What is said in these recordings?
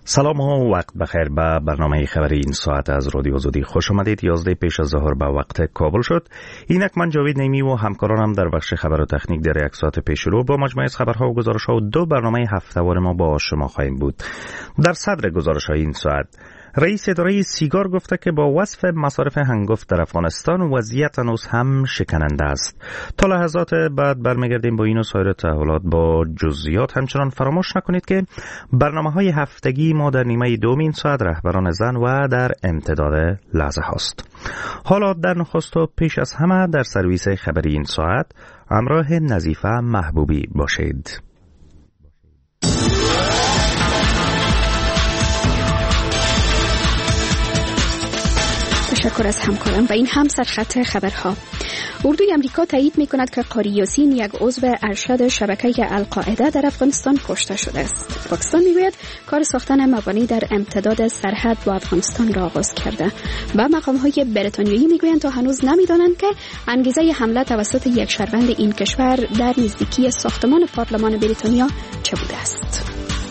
سلام و وقت بخیر. به برنامه خبری این ساعت از رادیو آزادی خوش آمدید. 11 پیش از ظهر به وقت کابل شد. اینک من جاوید نیمی و همکارانم در بخش خبر و تکنیک در یک ساعت پیش رو با مجموعه از خبرها و گزارش‌ها و دو برنامه هفته‌وار ما با شما خواهیم بود. در صدر گزارش‌های این ساعت رئیس اداره سیگار گفته که با وصف مصارف هنگفت در افغانستان وضعیت هنوز هم شکننده است. تا لحظات بعد برمیگردیم با این و سایر تحولات با جزئیات. همچنان فراموش نکنید که برنامه‌های هفتگی ما در نیمه دوم این ساعت رهبران زن و در امتداد لحظه هاست. حالا در نخست و پیش از همه در سرویس خبری این ساعت همراه نظیفه محبوبی باشید. تشکر از همکارم و این هم سرخط خبرها. اردوی امریکا تایید می‌کند که قاری یاسین یک عضو ارشد شبکه القاعده در افغانستان کشته شده است. پاکستان میگوید کار ساختن مبانی در امتداد سرحد با افغانستان را آغاز کرده و مقام‌های بریتانیایی میگویند تا هنوز نمی‌دانند که انگیزه حمله توسط یک شهروند این کشور در نزدیکی ساختمان پارلمان بریتانیا چه بوده است.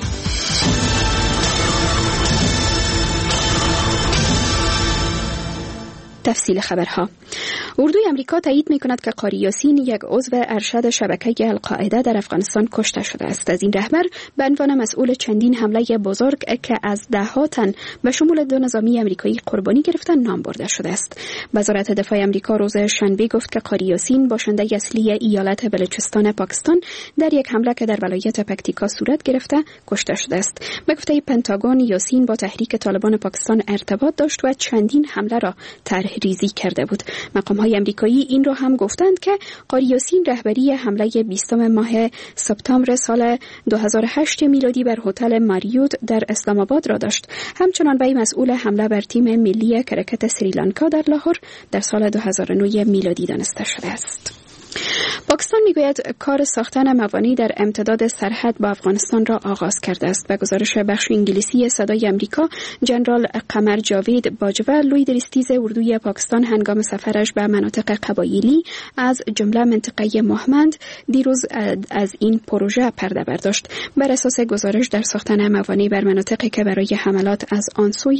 تفصیل خبرها. اردوی امریکا تایید می‌کند که قاری یاسین یک عضو ارشد شبکه القاعده در افغانستان کشته شده است. از این رهبر به عنوان مسئول چندین حمله بزرگ که از ده‌ها تن به شمول دو نظامی امریکایی قربانی گرفتند نام برده شده است. وزارت دفاع امریکا روز شنبه گفت که قاری یاسین باشنده اصلی ایالت بلوچستان پاکستان در یک حمله که در ولایت پکتیکا صورت گرفته کشته شده است. به گفته پنتاگون یاسین با تحریک طالبان پاکستان ارتباط داشت و چندین حمله را طرح‌ریزی کرده بود. مقام‌های امریکایی این را هم گفتند که قاری یاسین رهبری حمله 20 ماه سپتامبر سال 2008 میلادی بر هتل ماریوت در اسلام آباد را داشت. همچنان وی مسئول حمله بر تیم ملی کرکت سریلانکا در لاهور در سال 2009 میلادی دانسته شده است. پاکستان میگوید کار ساختن موانع در امتداد سرحد با افغانستان را آغاز کرده است. به گزارش بخش انگلیسی صدای امریکا، جنرال قمر جاوید باجوه لویدریستیز اردوی پاکستان هنگام سفرش به مناطق قبایلی از جمله منطقه مهمند دیروز از این پروژه پرده برداشت. بر اساس گزارش در ساختن موانع بر مناطقی که برای حملات از آن سوی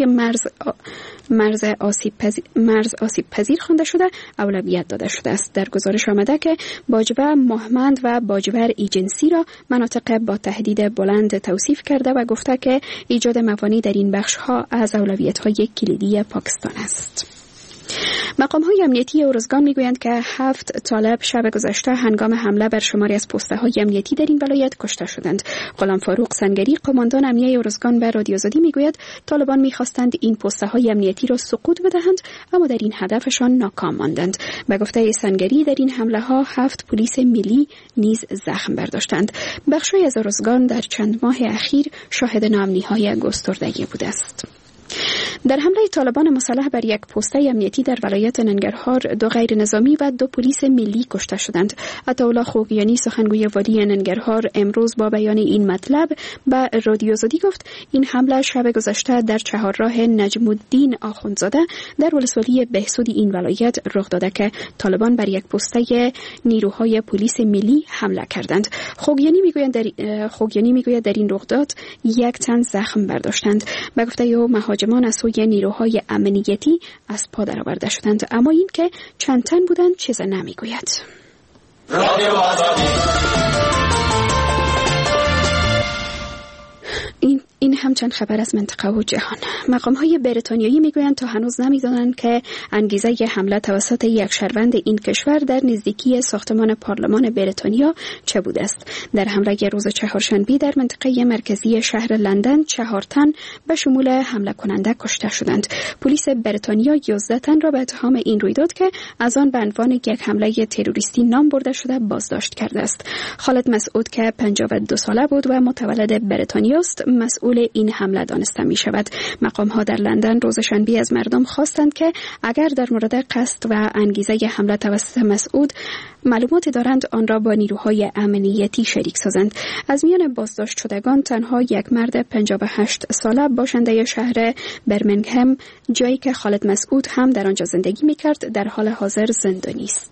مرز آسیب پذیر خوانده شده اولویت داده شده است. در گزارش آمده که باجوه مهمند و باجور ایجنسی را مناطق با تهدید بلند توصیف کرده و گفته که ایجاد موانع در این بخش‌ها از اولویت‌های کلیدی پاکستان است. مقام‌های امنیتی اورزگان می‌گویند که 7 طالب شب گذشته هنگام حمله بر شماری از پست‌های امنیتی در این ولایت کشته شدند. غلام فاروق سنگری، قماندان امنیه اورزگان، به رادیو آزادی می‌گوید طالبان می‌خواستند این پست‌های امنیتی را سقوط بدهند اما در این هدفشان ناکام ماندند. به گفته سنگری در این حمله‌ها 7 پلیس ملی نیز زخم برداشتند. بخشی از اورزگان در چند ماه اخیر شاهد ناامنی‌های گستردگی بوده است. در حمله طالبان مسلح بر یک پست امنیتی در ولایت ننگرهار 2 غیر نظامی و 2 پلیس ملی کشته شدند. عطاالله خوگیانی سخنگوی وادی ننگرهار امروز با بیان این مطلب به رادیو آزادی گفت این حمله شب گذشته در چهارراه نجم الدین آخوندزاده در ولسوالی بهسود این ولایت رخ داده که طالبان بر یک پست نیروهای پلیس ملی حمله کردند. خوگیانی میگوید در این رخداد 1 تن زخم برداشتند. به گفته او مهاجمان از سوی نیروهای امنیتی از پا درآورده شدند اما این که چند تن بودند چیز نمیگوید. این همچنین خبر از منطقه و جهان. مقام‌های بریتانیایی میگویند تا هنوز نمی‌دانند که انگیزه حمله توسط یک شهروند این کشور در نزدیکی ساختمان پارلمان بریتانیا چه بوده است. در حمله روز چهارشنبه در منطقه مرکزی شهر لندن 4 تن به شمول حمله کننده کشته شدند. پلیس بریتانیا 11 تن را به اتهام این رویداد که از آن به عنوان یک حمله تروریستی نام برده شده بازداشت کرده است. خالد مسعود که 52 ساله بود و متولد بریتانیا است مسئول این حمله دانسته می شود. مقام ها در لندن روز شنبه از مردم خواستند که اگر در مورد قصد و انگیزه حمله توسط مسعود معلوماتی دارند آن را با نیروهای امنیتی شریک سازند. از میان بازداشت شدگان تنها یک مرد 58 ساله باشنده شهر برمنگهم جایی که خالد مسعود هم در آنجا زندگی می کرد در حال حاضر زندانی است.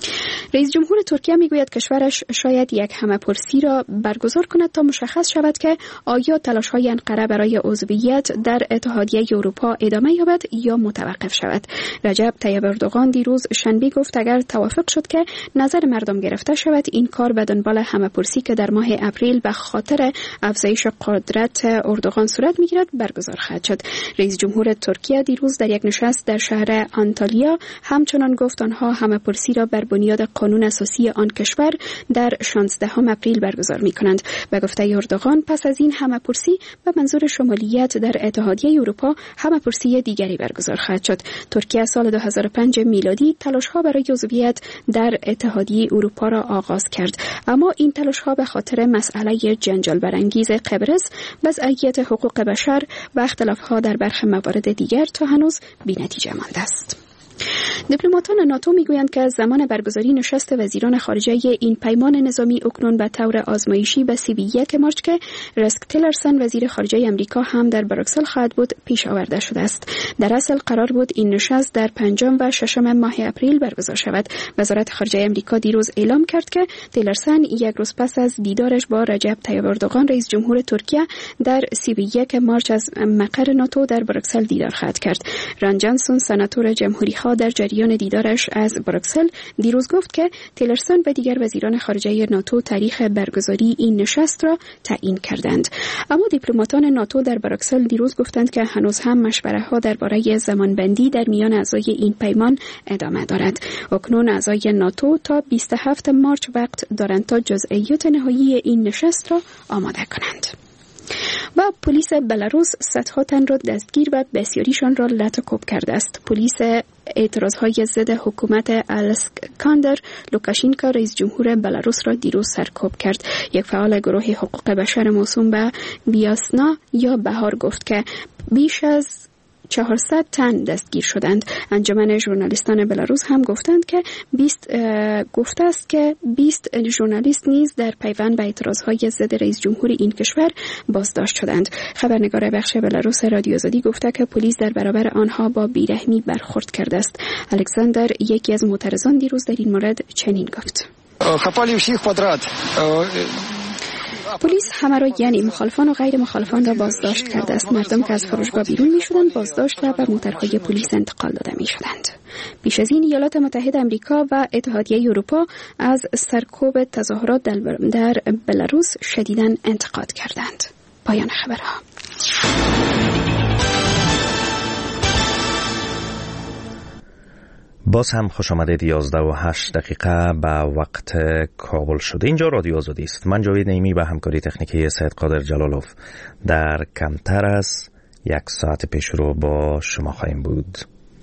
رئیس جمهور ترکیه میگوید کشورش شاید یک همه‌پرسی را برگزار کند تا مشخص شود که آیا تلاش‌های انقره برای عضویت در اتحادیه اروپا ادامه یابد یا متوقف شود. رجب طیب اردوغان دیروز شنبه گفت اگر توافق شد که نظر مردم گرفته شود این کار به دنبال همه‌پرسی که در ماه اپریل به خاطر افزایش قدرت اردوغان صورت میگیرد برگزار خواهد شد. رئیس جمهور ترکیه دیروز در یک نشست در شهر آنتالیا همچنان گفت آنها همه‌پرسی را بر بنیاد قانون اساسی آن کشور در 16 اپریل برگزار می‌کنند. به گفته اردوغان پس از این همه‌پرسی به منظور شمولیت در اتحادیه اروپا همه‌پرسی دیگری برگزار خواهد شد. ترکیه سال 2005 میلادی تلاش‌ها برای عضویت در اتحادیه اروپا را آغاز کرد، اما این تلاش‌ها به خاطر مسئله جنجال برانگیز قبرس، وضعیت حقوق بشر و اختلاف‌ها در برخی موارد دیگر تا هنوز بی‌نتیجه مانده است. دیپلماتان ناتو میگویند که زمان برگزاری نشست وزیران خارجه این پیمان نظامی اکنون به طور آزمایشی به 31 مارچ که رکس تیلرسن وزیر خارجه امریکا هم در بروکسل خواهد بود پیش آورده شده است. در اصل قرار بود این نشست در 5 و 6 ماه اپریل برگزار شود. وزارت خارجه امریکا دیروز اعلام کرد که تیلرسن یک روز پس از دیدارش با رجب طیب اردوغان رئیس جمهور ترکیه در 31 مارچ از مقر ناتو در بروکسل دیدار خواهد کرد. ران جانسون سناتور جمهوری‌خواه در جریان دیدارش از بروکسل دیروز گفت که تیلرسن و دیگر وزیران خارجه ناتو تاریخ برگزاری این نشست را تعیین کردند. اما دیپلماتان ناتو در بروکسل دیروز گفتند که هنوز هم مشوره‌ها درباره زمانبندی در میان اعضای این پیمان ادامه دارد. اکنون اعضای ناتو تا 27 مارچ وقت دارند تا جزئیات نهایی این نشست را آماده کنند. و پلیس بلاروس صدها تن را دستگیر و بسیاریشان را لطکوب کرده است. پلیس اعتراضهای ضد حکومت الکساندر لوکاشینکا رئیس جمهور بلاروس را دیروز سرکوب کرد. یک فعال گروه حقوق بشر موسوم به بیاسنا یا بهار گفت که بیش از 400 تن دستگیر شدند. انجمن ژورنالیستان بلاروس هم گفته است که 20 ژورنالیست نیز در پیوند به اعتراضهای ضد رئیس جمهور این کشور بازداشت شدند. خبرنگار بخش بلاروس رادیو آزادی گفته که پلیس در برابر آنها با بیرحمی برخورد کرده است. الکساندر یکی از معترضان دیروز در این مورد چنین گفت: پلیس همه را یعنی مخالفان و غیر مخالفان را بازداشت کرده است. مردم که از فروشگاه بیرون می شدند بازداشت و به موترهای پلیس انتقال داده می شدند. پیش از این ایالات متحده آمریکا و اتحادیه اروپا از سرکوب تظاهرات در بلاروس شدیداً انتقاد کردند. پایان خبرها. باز هم خوش آمدید. 11:08 به وقت کابل شده. اینجا رادیو آزادی است. من جاوید نعیمی به همکاری تکنیکی سید قادر جلالوف در کمتر از 1 ساعت پیش رو با شما خواهیم بود.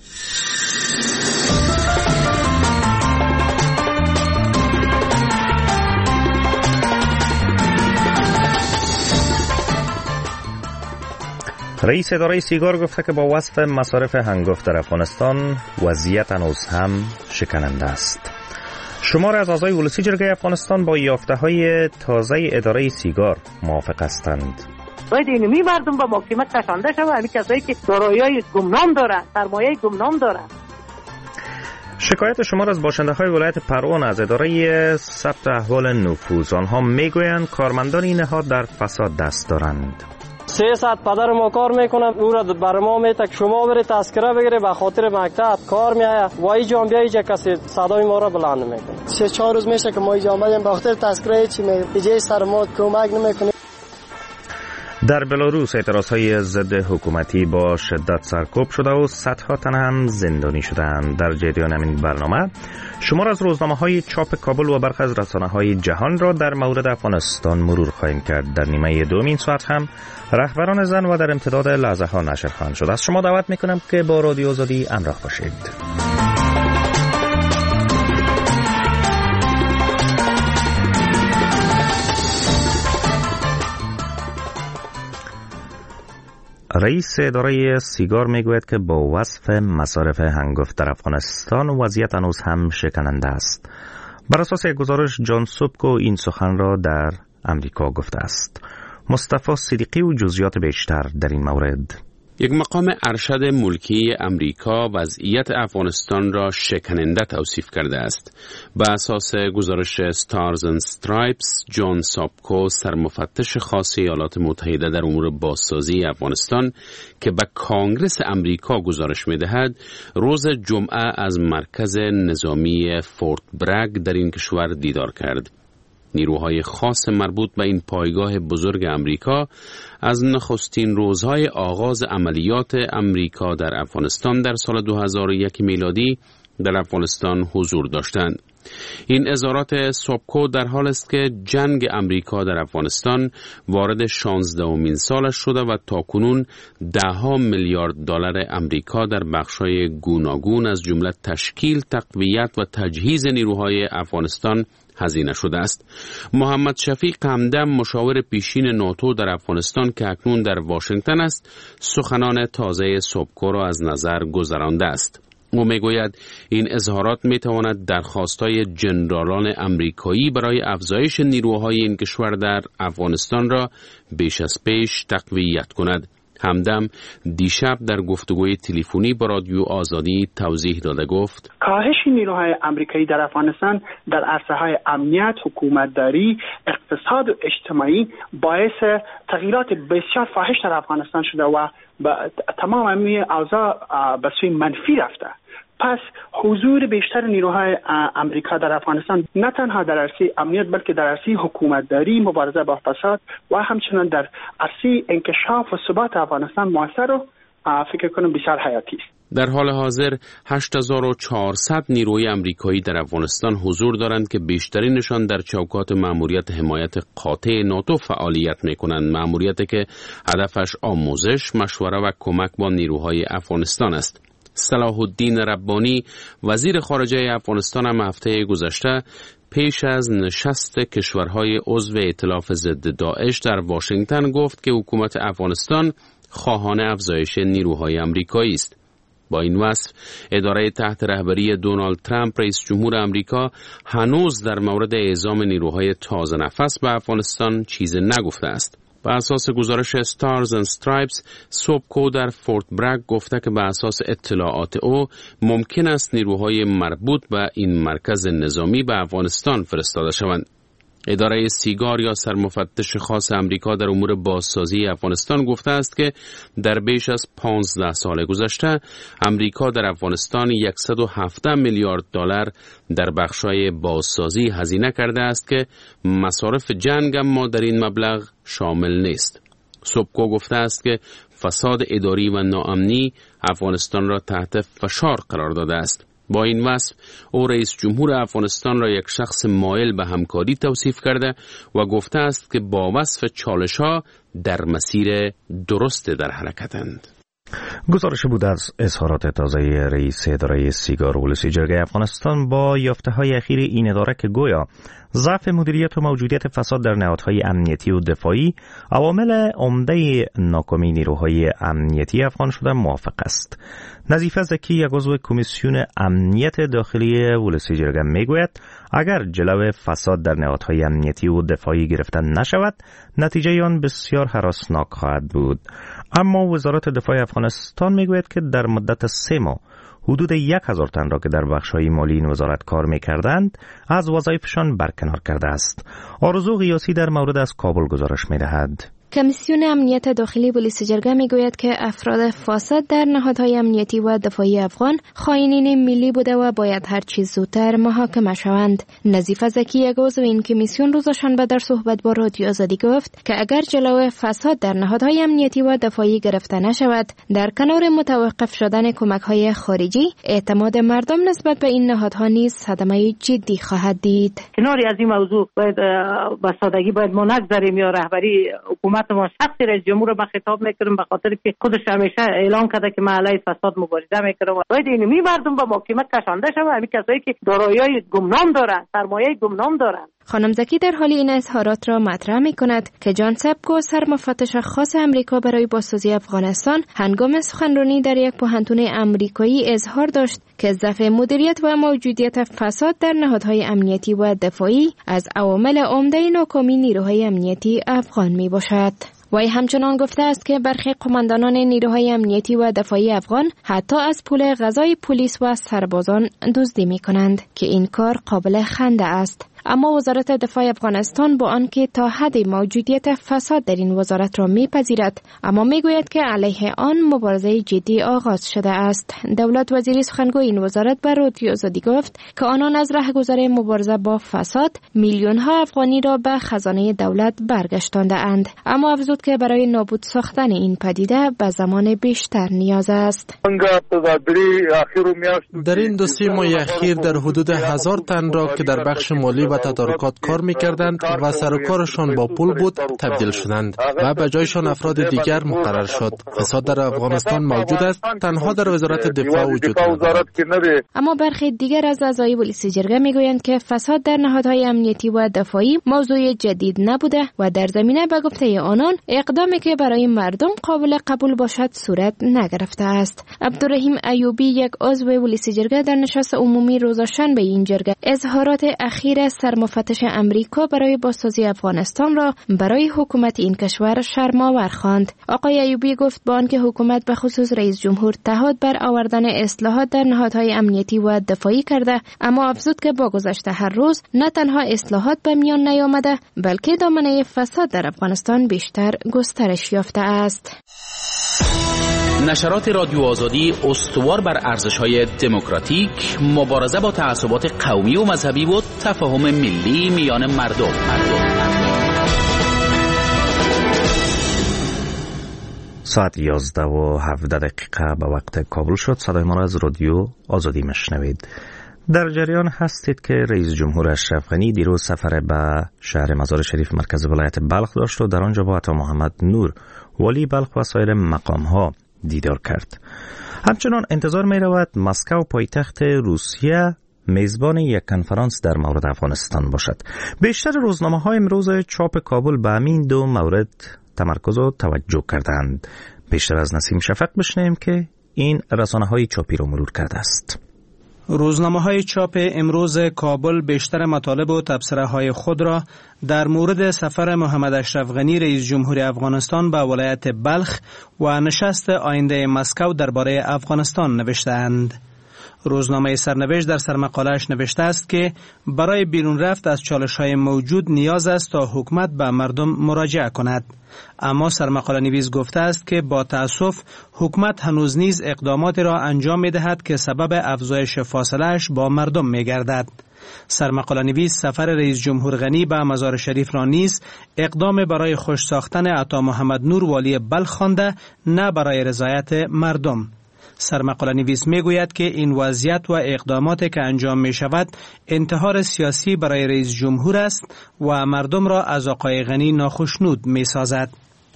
رئیس اداره سیگار گفته که با وصف مصارف هنگفت در افغانستان وضعیت هنوز هم شکننده است. شمار از اعضای ولسی جرگه افغانستان با یافته‌های تازه اداره سیگار موافق هستند. باید اینمی مردم با ماکسیمت کشانده شود. همین کسایی که دارایی گمنام دارند، سرمایه گمنام دارند. شکایت شمار از باشنده‌های ولایت پروان از اداره ثبت احوال نفوذ، آنها میگویند کارمندان این نهاد در فساد دست دارند. 3 ساعت پدر ما کار میکنم، او را بر ما میته که شما برید تذکره بگیره به خاطر مکتب کار میایه و اینجا بیایید کسی صدای ما را بلند نمیکنه. 3-4 روز میشه که ما اینجا آمدیم به خاطر تذکره چی میگه سر ما کمک نمیکنه. در بلاروس اعتراضهای ضد حکومتی با شدت سرکوب شده و صدها تن هم زندانی شدند. در جریان همین برنامه شمار از روزنامه‌های چاپ کابل و برخی از رسانه‌های جهان را در مورد افغانستان مرور خواهیم کرد. در نیمه دوم این ساعت هم رهبران زن و در امتداد لحظه ها نشر خواهند شد. از شما دعوت میکنم که با رادیو آزادی همراه باشید. رئیس اداره سیگار میگوید که با وصف مصارف هنگفت در افغانستان وضعیت هنوز هم شکننده است. بر اساس یک گزارش جان سوبکو این سخن را در امریکا گفته است. مصطفی صدیقی و جزئیات بیشتر در این مورد. یک مقام ارشد ملکی امریکا وضعیت افغانستان را شکننده توصیف کرده است. بر اساس گزارش استارز اند استرایپس، جان سابکو، سرمفتش خاص ایالات متحده در امور بازسازی افغانستان که به کانگرس امریکا گزارش می‌دهد، روز جمعه از مرکز نظامی فورت برگ در این کشور دیدار کرد. نیروهای خاص مربوط به این پایگاه بزرگ امریکا از نخستین روزهای آغاز عملیات امریکا در افغانستان در سال 2001 میلادی در افغانستان حضور داشتند. این اظهارات سابکو در حال است که جنگ امریکا در افغانستان وارد 16مین سالش شده و تاکنون $10 میلیارد امریکا در بخش‌های گوناگون از جمله تشکیل، تقویت و تجهیز نیروهای افغانستان هزینه شده است. محمد شفیق همدم، مشاور پیشین ناتو در افغانستان که اکنون در واشنگتن است، سخنان تازه سابکو را از نظر گذرانده است. او میگوید این اظهارات میتواند درخواست‌های جنرالان امریکایی برای افزایش نیروهای این کشور در افغانستان را بیش از پیش تقویت کند. همدم دیشب در گفتگوی تلفنی با رادیو آزادی توضیح داده گفت: کاهش نیروهای آمریکایی در افغانستان در عرصه‌های امنیت، حکومتداری، اقتصاد و اجتماعی باعث تغییرات بسیار فاحش در افغانستان شده و تمام این اوضاع به سوی منفی رفته. پس حضور بیشتر نیروهای امریکا در افغانستان نه تنها در عرصه امنیت بلکه در عرصه حکومتداری، مبارزه با فساد و همچنین در عرصه انکشاف و ثبات افغانستان موثر و فکر کنم بسیار حیاتی است. در حال حاضر 8400 نیروی امریکایی در افغانستان حضور دارند که بیشترینشان در چوکات مأموریت حمایت قاطع ناتو فعالیت می‌کنند، مأموریتی که هدفش آموزش، مشوره و کمک با نیروهای افغانستان است. صلاح الدین ربانی، وزیر خارجه افغانستان، هم هفته گذشته پیش از نشست کشورهای عضو ائتلاف ضد داعش در واشنگتن گفت که حکومت افغانستان خواهان افزایش نیروهای امریکایی است. با این وصف اداره تحت رهبری دونالد ترامپ رئیس جمهور امریکا هنوز در مورد اعزام نیروهای تازه نفس به افغانستان چیزی نگفته است. بر اساس گزارش استارز اند استرایپس، سابکو در فورت برگ گفته که بر اساس اطلاعات او ممکن است نیروهای مربوط به این مرکز نظامی به افغانستان فرستاده شوند. اداره سیگار یا سرمفتش خاص امریکا در امور بازسازی افغانستان گفته است که در بیش از 15 سال گذشته امریکا در افغانستان $117 میلیارد در بخش‌های بازسازی هزینه کرده است که مصارف جنگ اما در این مبلغ شامل نیست. سابکو گفته است که فساد اداری و ناامنی افغانستان را تحت فشار قرار داده است. با این وصف او رئیس جمهور افغانستان را یک شخص مایل به همکاری توصیف کرده و گفته است که با وصف چالش‌ها در مسیر درست در حرکتند. گزارش بود از اظهارات تازه رئیس اداره سیگار ولسی جرگه افغانستان با یافته‌های اخیر این اداره که گویا ضعف مدیریت و موجودیت فساد در نهادهای امنیتی و دفاعی عوامل عمده ناکامی نیروهای امنیتی افغان شده موافق است. نظیفه زکی، یک عضو کمیسیون امنیت داخلی ولسی جرگه میگوید اگر جلو فساد در نهادهای امنیتی و دفاعی گرفته نشود نتیجه آن بسیار هراسناک خواهد بود. اما وزارت دفاع افغانستان میگوید که در مدت 3 ماه حدود 1000 تن را که در بخش‌های مالی این وزارت کار می‌کردند از وظایفشان برکنار کرده است. آرزو قیاسی در مورد از کابل گزارش می‌دهد. کمیسیون امنیت داخلی پلیس جرگه میگوید که افراد فاسد در نهادهای امنیتی و دفاعی افغان خائنین ملی بوده و باید هر چیز زودتر محاکمه شوند. نظیفه زکی، یک عضو این کمیسیون، روز شنبه در صحبت با رادیو آزادی گفت که اگر جلو فساد در نهادهای امنیتی و دفاعی گرفته نشود، در کنار متوقف شدن کمک‌های خارجی، اعتماد مردم نسبت به این نهادها نیز صدمه جدی خواهد دید. کناری از این موضوع باید با سادگی باید ما نگذاریم یا رهبری حکومت ما شخصی رئیس جمهور رو خطاب میکنم به خاطر که خودش همیشه اعلان کرده که من علیه فساد مبارزه میکنم. باید اینمی مردم به محاکمه کشانده شوند، همین کسایی که دارایی گمنام دارند، سرمایه گمنام دارند. خانم زکی در حال این اظهارات را مطرح می‌کند که جان سابکو، سرمفتش خاص امریکا برای بازسازی افغانستان، هنگام سخنرانی در یک پوهنتون امریکایی اظهار داشت که ضعف مدیریت و موجودیت فساد در نهادهای امنیتی و دفاعی از عوامل عمده ناکامی نیروهای امنیتی افغان میباشد. وی همچنان گفته است که برخی قماندانان نیروهای امنیتی و دفاعی افغان حتی از پول غذای پلیس و سربازان دزدی می‌کنند که این کار قابل خنده است. اما وزارت دفاع افغانستان با آنکه تا حد موجودیت فساد در این وزارت را میپذیرد، اما میگوید که علیه آن مبارزه جدی آغاز شده است. دولت وزیری سخنگوی این وزارت به رادیو آزادی گفت که آنان از رهگذر مبارزه با فساد میلیون ها افغانی را به خزانه دولت برگشتانده اند، اما افزود که برای نابود ساختن این پدیده به زمان بیشتر نیاز است. در این 2-3 ماه اخیر در حدود 1000 تن را که در بخش مالی و تدارکات کار می‌کردند و سر و کارشان با پول بود تبدیل شدند و به جایشان افراد دیگر مقرر شد. فساد در افغانستان موجود است، تنها در وزارت دفاع وجود ندارد. اما برخی دیگر از اعضای پلیس جرگه میگویند که فساد در نهادهای امنیتی و دفاعی موضوع جدید نبوده و در زمینه به گفته آنان اقدامی که برای مردم قابل قبول باشد صورت نگرفته است. عبدالرحیم ایوبی، یک عضو پلیس جرگه، در نشست عمومی روز شنبه این جرگه اظهارات اخیر سرمفتش امریکا برای بازسازی افغانستان را برای حکومت این کشور شرم‌آور خواند. آقای ایوبی گفت با آنکه حکومت به خصوص رئیس جمهور تعهد بر آوردن اصلاحات در نهادهای امنیتی و دفاعی کرده، اما افزود که با گذشت هر روز نه تنها اصلاحات به میان نیامده بلکه دامنه فساد در افغانستان بیشتر گسترش یافته است. نشرات رادیو آزادی استوار بر ارزش‌های دموکراتیک، مبارزه با تعصبات قومی و مذهبی و تفاهم ملی میان مردم. ساعت 11:17 به وقت کابل شد. صدای ما را از رادیو آزادی میشنوید. در جریان هستید که رئیس جمهور اشرف غنی دیروز سفر به شهر مزار شریف مرکز ولایت بلخ داشت و در آنجا با عطا محمد نور والی بلخ و سایر مقام‌ها دیدار کرد. همچنان انتظار می رود مسکو پایتخت روسیه میزبان یک کنفرانس در مورد افغانستان باشد. بیشتر روزنامه‌های امروز چاپ کابل به همین دو مورد تمرکز و توجه کردند. بیشتر از نسیم شفق بشنویم که این رسانه‌های چاپی را مرور کرده است. روزنامه‌های چاپ امروز کابل بیشتر مطالب و تبصره‌های خود را در مورد سفر محمد اشرف غنی رئیس جمهور افغانستان به ولایت بلخ و نشست آینده مسکو درباره افغانستان نوشته‌اند. روزنامه سرنوشت در سرمقاله‌اش نوشته است که برای بیرون رفت از چالش‌های موجود نیاز است تا حکومت به مردم مراجعه کند. اما سرمقاله نویس گفته است که با تأسف حکومت هنوز نیز اقداماتی را انجام می‌دهد که سبب افزایش فاصله‌اش با مردم می‌گردد. سرمقاله نویس سفر رئیس جمهور غنی به مزار شریف را نیز اقدام برای خوش ساختن عطا محمد نور والی بلخ خوانده، نه برای رضایت مردم. سرمقاله نویس می گوید که این وضعیت و اقداماتی که انجام می شود انتحار سیاسی برای رئیس جمهور است و مردم را از آقای غنی ناخشنود می سازد.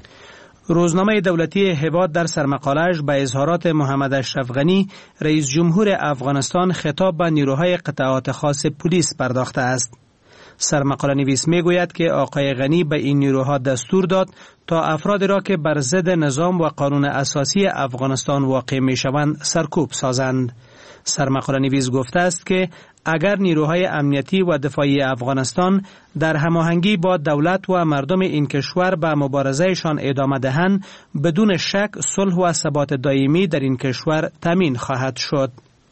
روزنامه دولتی هواد در سرمقاله‌اش به اظهارات محمد اشرف غنی رئیس جمهور افغانستان خطاب به نیروهای قطعات خاص پلیس پرداخته است. سرمقاله نویس می گوید که آقای غنی به این نیروها دستور داد تا افرادی را که بر ضد نظام و قانون اساسی افغانستان واقع می شوند سرکوب سازند. سرمقاله نویس گفته است که اگر نیروهای امنیتی و دفاعی افغانستان در هماهنگی با دولت و مردم این کشور به مبارزهشان ادامه دهند، بدون شک صلح و ثبات دائمی در این کشور تامین خواهد شد.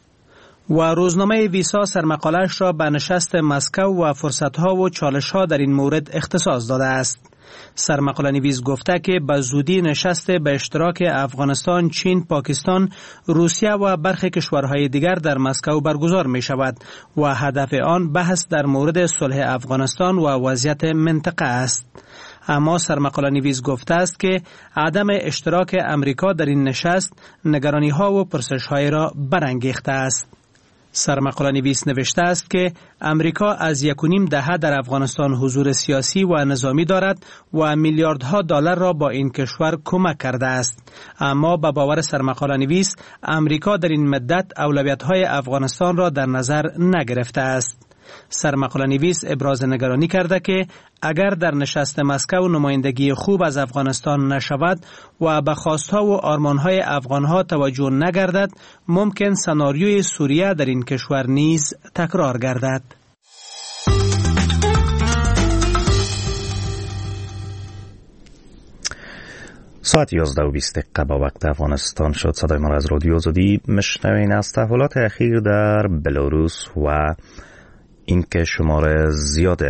و روزنامه ویسا سرمقاله‌اش را به نشست مسکو و فرصت‌ها و چالش‌ها در این مورد اختصاص داده است. سرمقاله نویس گفته که به زودی نشست به اشتراک افغانستان، چین، پاکستان، روسیه و برخی کشورهای دیگر در مسکو برگزار می شود و هدف آن بحث در مورد صلح افغانستان و وضعیت منطقه است. اما سرمقاله نویس گفته است که عدم اشتراک امریکا در این نشست نگرانی‌ها و پرسش‌های را برانگیخته است. سرمقاله نویس نوشته است که امریکا از 1.5 دهه در افغانستان حضور سیاسی و نظامی دارد و میلیاردها دلار را با این کشور کمک کرده است. اما به باور سرمقاله نویس امریکا در این مدت اولویت‌های افغانستان را در نظر نگرفته است. سرمقاله نویس ابراز نگرانی کرده که اگر در نشست مسکو نمایندگی خوب از افغانستان نشود و به خواستها و آرمانهای افغانها توجه نگردد، ممکن سناریوی سوریه در این کشور نیز تکرار گردد. ساعت 11:20 با وقت افغانستان شد. صدای ما از رادیو آزادی میشنوین. از تحولات اخیر در بلاروس و اینکه شمار زیاد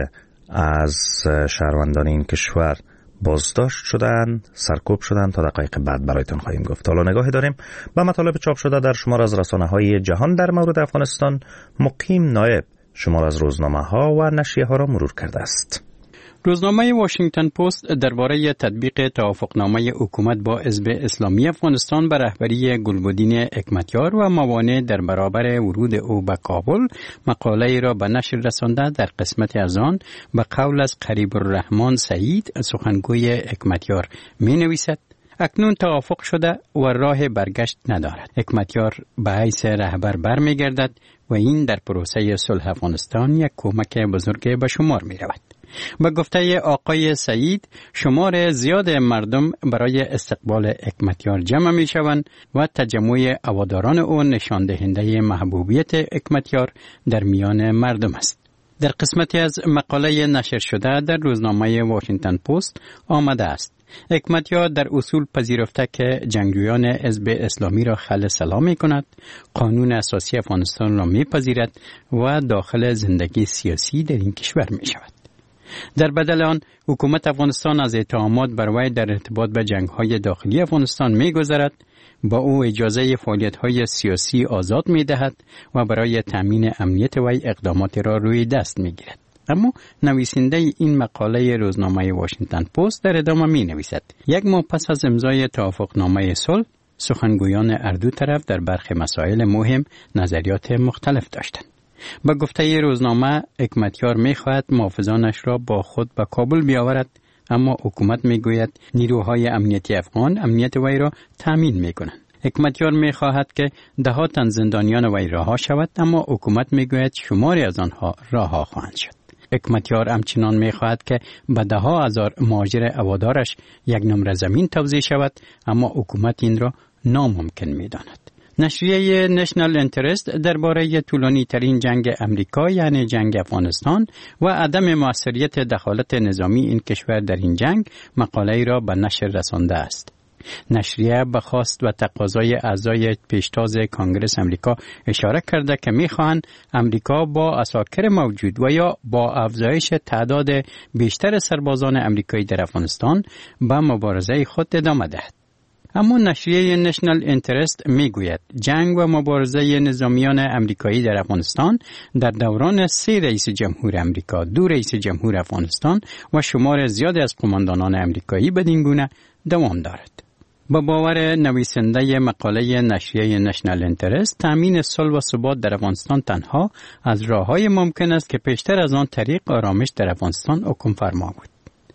از شهروندان این کشور بازداشت شدن، سرکوب شدن، تا دقایق بعد برایتون خواهیم گفت. حالا نگاهی داریم به مطالب چاپ شده در شمار از رسانه‌های جهان در مورد افغانستان. مقیم نایب شمار از روزنامه‌ها و نشریه‌ها را مرور کرده است. روزنامه واشنگتن پست درباره تطبیق توافقنامه حکومت با حزب اسلامی افغانستان به رهبری گلبدین حکمتیار و موانع در برابر ورود او به کابل مقاله را به نشر رسانده. در قسمت از آن به قول از قریب الرحمن سعید سخنگوی حکمتیار می نویسد: اکنون توافق شده و راه برگشت ندارد. حکمتیار به حیث رهبر برمی گردد و این در پروسه صلح افغانستان یک کمک بزرگ به شمار می رود. با گفته آقای سعید، شمار زیاد مردم برای استقبال حکمتیار جمع می شوند و تجمع هواداران او نشان دهنده محبوبیت حکمتیار در میان مردم است. در قسمتی از مقاله نشر شده در روزنامه واشنگتن پست آمده است: حکمتیار در اصول پذیرفته که جنگجویان حزب اسلامی را خل سلام می کند، قانون اساسی افغانستان را می پذیرد و داخل زندگی سیاسی در این کشور می شود. در بدل آن حکومت افغانستان از اتهامات بر وی در ارتباط به جنگ‌های داخلی افغانستان می‌گذرد، با او اجازه فعالیت‌های سیاسی آزاد می‌دهد و برای تأمین امنیت وی اقدامات را روی دست می‌گیرد. اما نویسنده این مقاله روزنامه واشنگتن پست در ادامه می‌نویسد: یک ماه پس از امضای توافقنامه صلح، سخنگویان هر دو طرف در برخی مسائل مهم نظریات مختلف داشتند. با گفته روزنامه، حکمتیار می‌خواهد محافظانش را با خود به کابل بیاورد، اما حکومت می‌گوید نیروهای امنیتی افغان امنیت وی را تامین می‌کنند. حکمتیار می‌خواهد که ده‌ها تن زندانیان وی رها شود، اما حکومت می‌گوید شماری از آنها رها خواهند شد. حکمتیار همچنان می‌خواهد که به ده‌ها هزار مهاجر هوادارش یک نمره زمین توزیع شود، اما حکومت این را ناممکن می‌داند. نشریه نشنال انترست درباره طولانی ترین جنگ امریکا یعنی جنگ افغانستان و عدم موثریت دخالت نظامی این کشور در این جنگ مقاله را به نشر رسانده است. نشریه به خواست و تقاضای اعضای پیشتاز کانگرس امریکا اشاره کرده که می‌خواهند امریکا با عساکر موجود و یا با افزایش تعداد بیشتر سربازان امریکایی در افغانستان به مبارزه خود ادامه دهد. اما نشریه نشنال انترست میگوید جنگ و مبارزه نظامیان امریکایی در افغانستان در دوران 3 رئیس جمهور امریکا، 2 رئیس جمهور افغانستان و شمار زیاد از قماندانان امریکایی بدین گونه دوام دارد. با باور نویسنده مقاله نشریه نشنال انترست، تامین صلح و ثبات در افغانستان تنها از راه‌های ممکن است که پیشتر از آن طریق آرامش در افغانستان حکم فرما بود.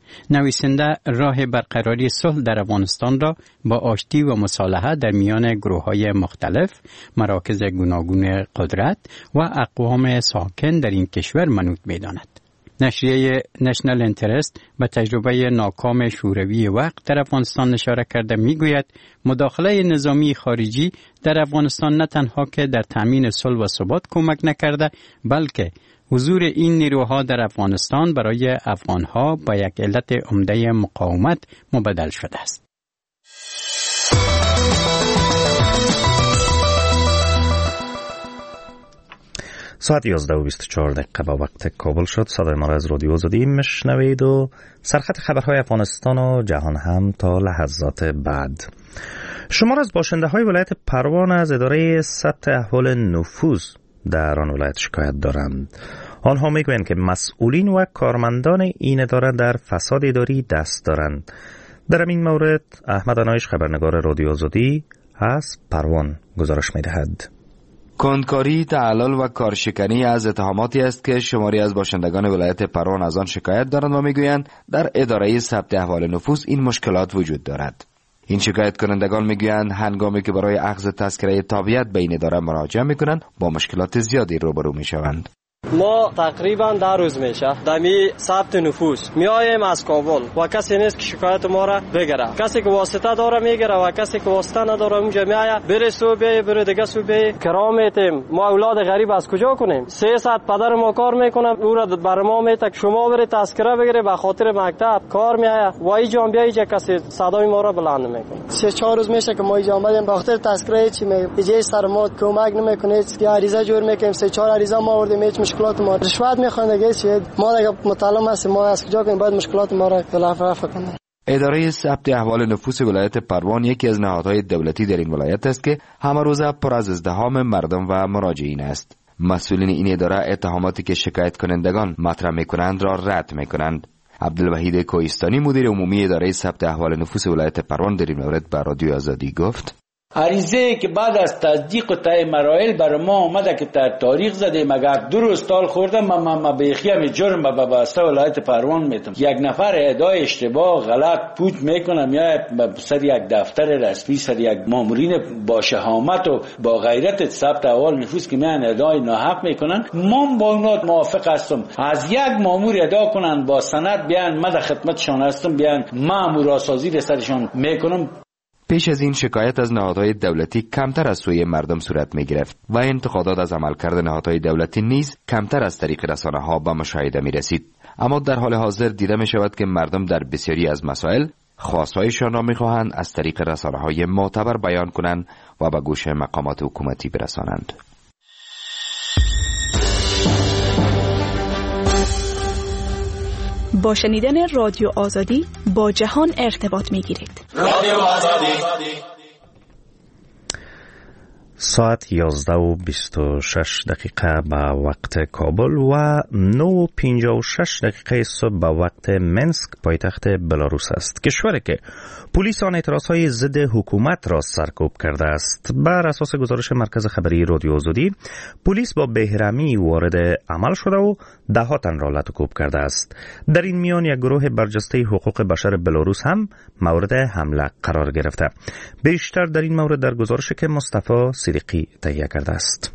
نویسنده راه برقراری صلح در افغانستان را با آشتی و مصالحه در میان گروه‌های مختلف، مراکز گوناگون قدرت و اقوام ساکن در این کشور منوط می‌داند. نشریه نشنال انترست به تجربه ناکام شوروی وقت در افغانستان اشاره کرده میگوید مداخله نظامی خارجی در افغانستان نه تنها که در تامین صلح و ثبات کمک نکرده، بلکه حضور این نیروها در افغانستان برای افغانها با یک علت عمده مقاومت مبدل شده است. ساعت 11:24 با وقت کابل شد. صدای ما را از رادیو آزادی میشنوید و سرخط خبرهای افغانستان و جهان هم تا لحظات بعد. شمار از باشنده های ولایت پروان از اداره ثبت احوال نفوذ در آن ولایت شکایت دارند. آنها میگویند که مسئولین و کارمندان این اداره در فساد اداری دست دارند. در این مورد احمد انایش خبرنگار رادیو آزادی از پروان گزارش میدهد. کندکاری، تعلل و کارشکنی از اتهاماتی است که شماری از باشندگان ولایت پروان از آن شکایت دارند و میگویند در اداره ثبت احوال نفوذ این مشکلات وجود دارد. این شکایت کنندگان میگویند هنگامی که برای اخذ تذکره تابعیت به این اداره مراجعه میکنند با مشکلات زیادی روبرو میشوند. ما تقریبا 10 روز میشه دمی ثبت نفوس میایم از کابل و کسی نیست که شکایت ما را بگیره. کسی که واسطه داره میگیره و کسی که واسطه نداره اونجا میایه بره صوبه بره دیگه صوبه کرامتیم. ما اولاد غریب از کجا کنیم؟ 300 پدر ما کار میکنه او را بر ما میتک شما بره تذکره بگیره به خاطر مکتب کار میایه و اینجا بیایی که کسی صدای ما را بلند میکنه. 3-4 روز میشه که ما اینجا اومدیم به خاطر تذکره چی میگه سر ما کمک نمیکنه. یا عریضه جور میکنیم 3-4 عریضه ما آوردیم هیچ مشکلات ما رشوت میخوان دیگه چی ما دیگه مطالعه هستیم ما از کجا کنیم باید مشکلات ما را رفع کنیم. اداره ثبت احوال نفوس ولایت پروان یکی از نهادهای دولتی در این ولایت است که همه روزه پر از ازدحام مردم و مراجعین است. مسئولین این اداره اتهاماتی که شکایت کنندگان مطرح میکنند را رد میکنند. عبدالوحید کوهستانی مدیر عمومی اداره ثبت احوال نفوس ولایت پروان در این مورد به رادیو آزادی گفت: عریضه که بعد از تصدیق و طی مراحل برای ما اومده که تاریخ زدیم اگر 2 روز تال خوردم ما بیخیم جرم به بسته ولایت پروان میتم. یک نفر ادعای اشتباه غلط پوچ میکنم یا سر یک دفتر رسمی سر یک مامورین با شهامت و با غیرت ثبت احوال نفوس که میان ادعای ناحق میکنن من با اونات موافق هستم. از یک مامور ادعا کنن با سند بیان من در خدمتشان هستم بیان مامور سازی سرشان میکنم. پیش از این شکایت از نهادهای دولتی کمتر از سوی مردم صورت می گرفت و انتقادات از عملکرد نهادهای دولتی نیز کمتر از طریق رسانه ها به مشاهده می رسید. اما در حال حاضر دیده می شود که مردم در بسیاری از مسائل خواستهایشان را می خواهند از طریق رسانه های معتبر بیان کنند و به گوش مقامات حکومتی برسانند. با شنیدن رادیو آزادی با جهان ارتباط می گیرید. رادیو آزادی. ساعت 11:26 به وقت کابل و 9:56 صبح به وقت منسک پایتخت بلاروس است. کشوری که پلیس آن اعتراضهای ضد حکومت را سرکوب کرده است. بر اساس گزارش مرکز خبری رادیو آزادی، پلیس با بهرمی وارد عمل شده و 10 تن را لطوکوب کرده است. در این میان یک گروه برجسته حقوق بشر بلاروس هم مورد حمله قرار گرفته. بیشتر در این مورد در گزارشی که مصطفی صدیقی تهیه کرده است.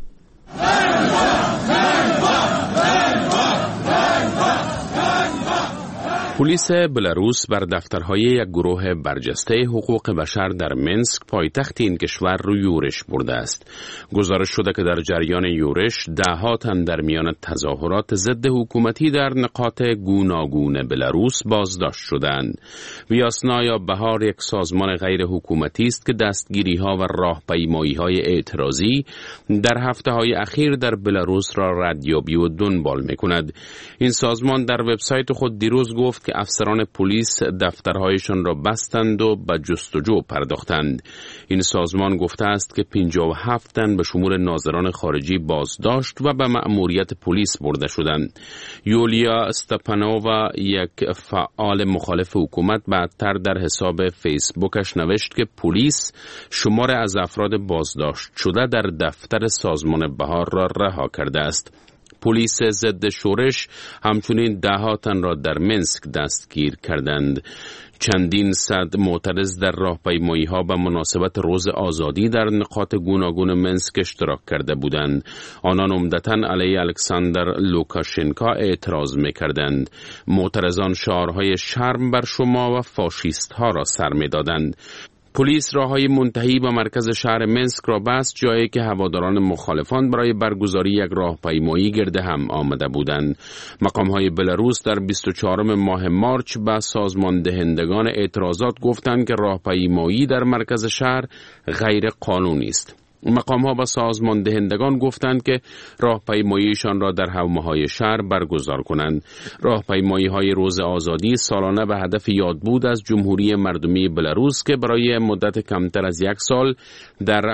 پلیس بلاروس بر دفترهای یک گروه برجسته حقوق بشر در منسک پایتخت این کشور رو یورش برده است. گزارش شده که در جریان یورش 10 تن در میان تظاهرات ضد حکومتی در نقاط گوناگون بلاروس بازداشت شدند. ویاسنا یا بهار یک سازمان غیر حکومتی است که دستگیری‌ها و راهپیمایی‌های اعتراضی در هفته‌های اخیر در بلاروس را ردیابی و دنبال می‌کند. این سازمان در وبسایت خود دیروز گفت که افسران پلیس دفترهایشان را بستند و به جستجو پرداختند. این سازمان گفته است که 57 تن به شمول ناظران خارجی بازداشت و به مأموریت پلیس برده شدند. یولیا استپانووا، یک فعال مخالف حکومت، بعدتر در حساب فیسبوکش نوشت که پلیس شمار از افراد بازداشت شده در دفتر سازمان بهار را رها کرده است. پلیس ضد شورش همچنین 10 تن را در منسک دستگیر کردند. چندین صد معترض در راهپیمایی‌ها به مناسبت روز آزادی در نقاط گوناگون منسک اشتراک کرده بودند. آنان عمدتاً علیه الکساندر لوکاشنکا اعتراض می‌کردند. معترضان شعارهای شرم بر شما و فاشیست‌ها را سر می‌دادند. پلیس راههای منتهی به مرکز شهر منسک را بست، جایی که هواداران مخالفان برای برگزاری یک راهپیمایی گرد هم آمده بودند. مقام‌های بلاروس در 24 ماه مارچ به سازمان دهندگان اعتراضات گفتند که راهپیمایی در مرکز شهر غیر قانونی است. مقام‌ها با سازمان دهندگان گفتند که راهپیماییشان را در حومه‌های شهر برگزار کنند. راهپیمایی‌های روز آزادی سالانه به هدف یادبود از جمهوری مردمی بلاروس که برای مدت کمتر از 1 سال در